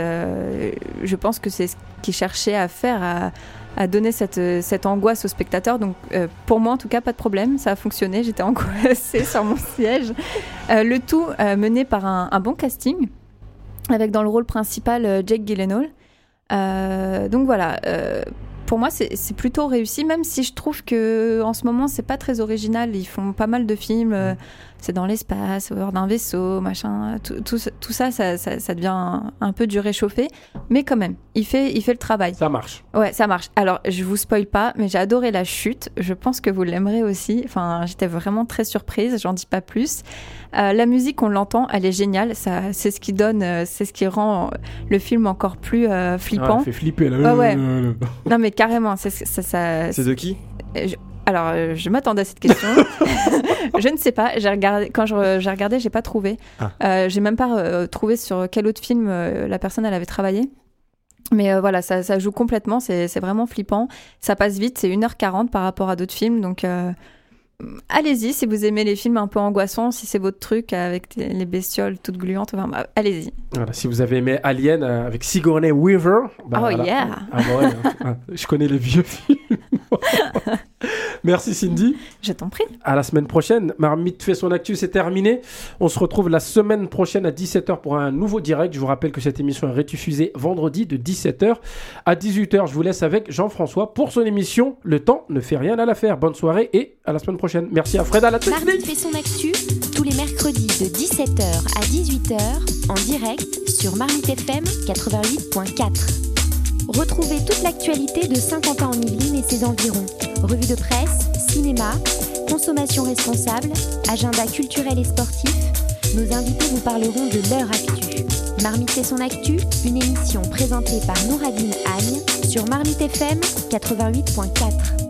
je pense que c'est ce qu'il cherchait à faire, à donner cette angoisse au spectateur. Donc pour moi en tout cas, pas de problème, ça a fonctionné, j'étais angoissée sur mon siège. Le tout mené par un bon casting, avec dans le rôle principal Jake Gyllenhaal. Donc voilà, pour moi c'est plutôt réussi, même si je trouve qu'en ce moment c'est pas très original. Ils font pas mal de films, c'est dans l'espace, au bord d'un vaisseau, machin, tout ça devient un peu du réchauffé, mais quand même, il fait le travail. Ça marche. Ouais, ça marche. Alors, je vous spoil pas, mais j'ai adoré la chute. Je pense que vous l'aimerez aussi. Enfin, j'étais vraiment très surprise, j'en dis pas plus. La musique, on l'entend, elle est géniale. C'est ce qui donne, c'est ce qui rend le film encore plus flippant. Ça fait flipper là. Ouais. Non, mais carrément, c'est de qui ? Alors, je m'attendais à cette question. Je ne sais pas. Quand j'ai regardé, j'ai pas trouvé. J'ai même pas trouvé sur quel autre film la personne elle avait travaillé. Mais voilà, ça joue complètement. C'est vraiment flippant. Ça passe vite. C'est 1h40 par rapport à d'autres films. Donc, allez-y si vous aimez les films un peu angoissants, si c'est votre truc avec les bestioles toutes gluantes. Enfin, allez-y. Voilà, si vous avez aimé Alien avec Sigourney Weaver. Yeah. Je connais les vieux films. Merci Cindy. Je t'en prie. À la semaine prochaine. Marmite fait son actu, c'est terminé. On se retrouve la semaine prochaine à 17h pour un nouveau direct. Je vous rappelle que cette émission est rediffusée vendredi de 17h à 18h. Je vous laisse avec Jean-François pour son émission Le temps ne fait rien à l'affaire. Bonne soirée et à la semaine prochaine. Merci à Fred à la technique. Marmite fait son actu tous les mercredis de 17h à 18h en direct sur Marmite FM 88.4. Retrouvez toute l'actualité de Saint-Quentin-en-Yvelines et ses environs. Revue de presse, cinéma, consommation responsable, agenda culturel et sportif. Nos invités vous parleront de leur actu. Marmite fait son actu, une émission présentée par Nouradine Agne sur Marmite FM 88.4.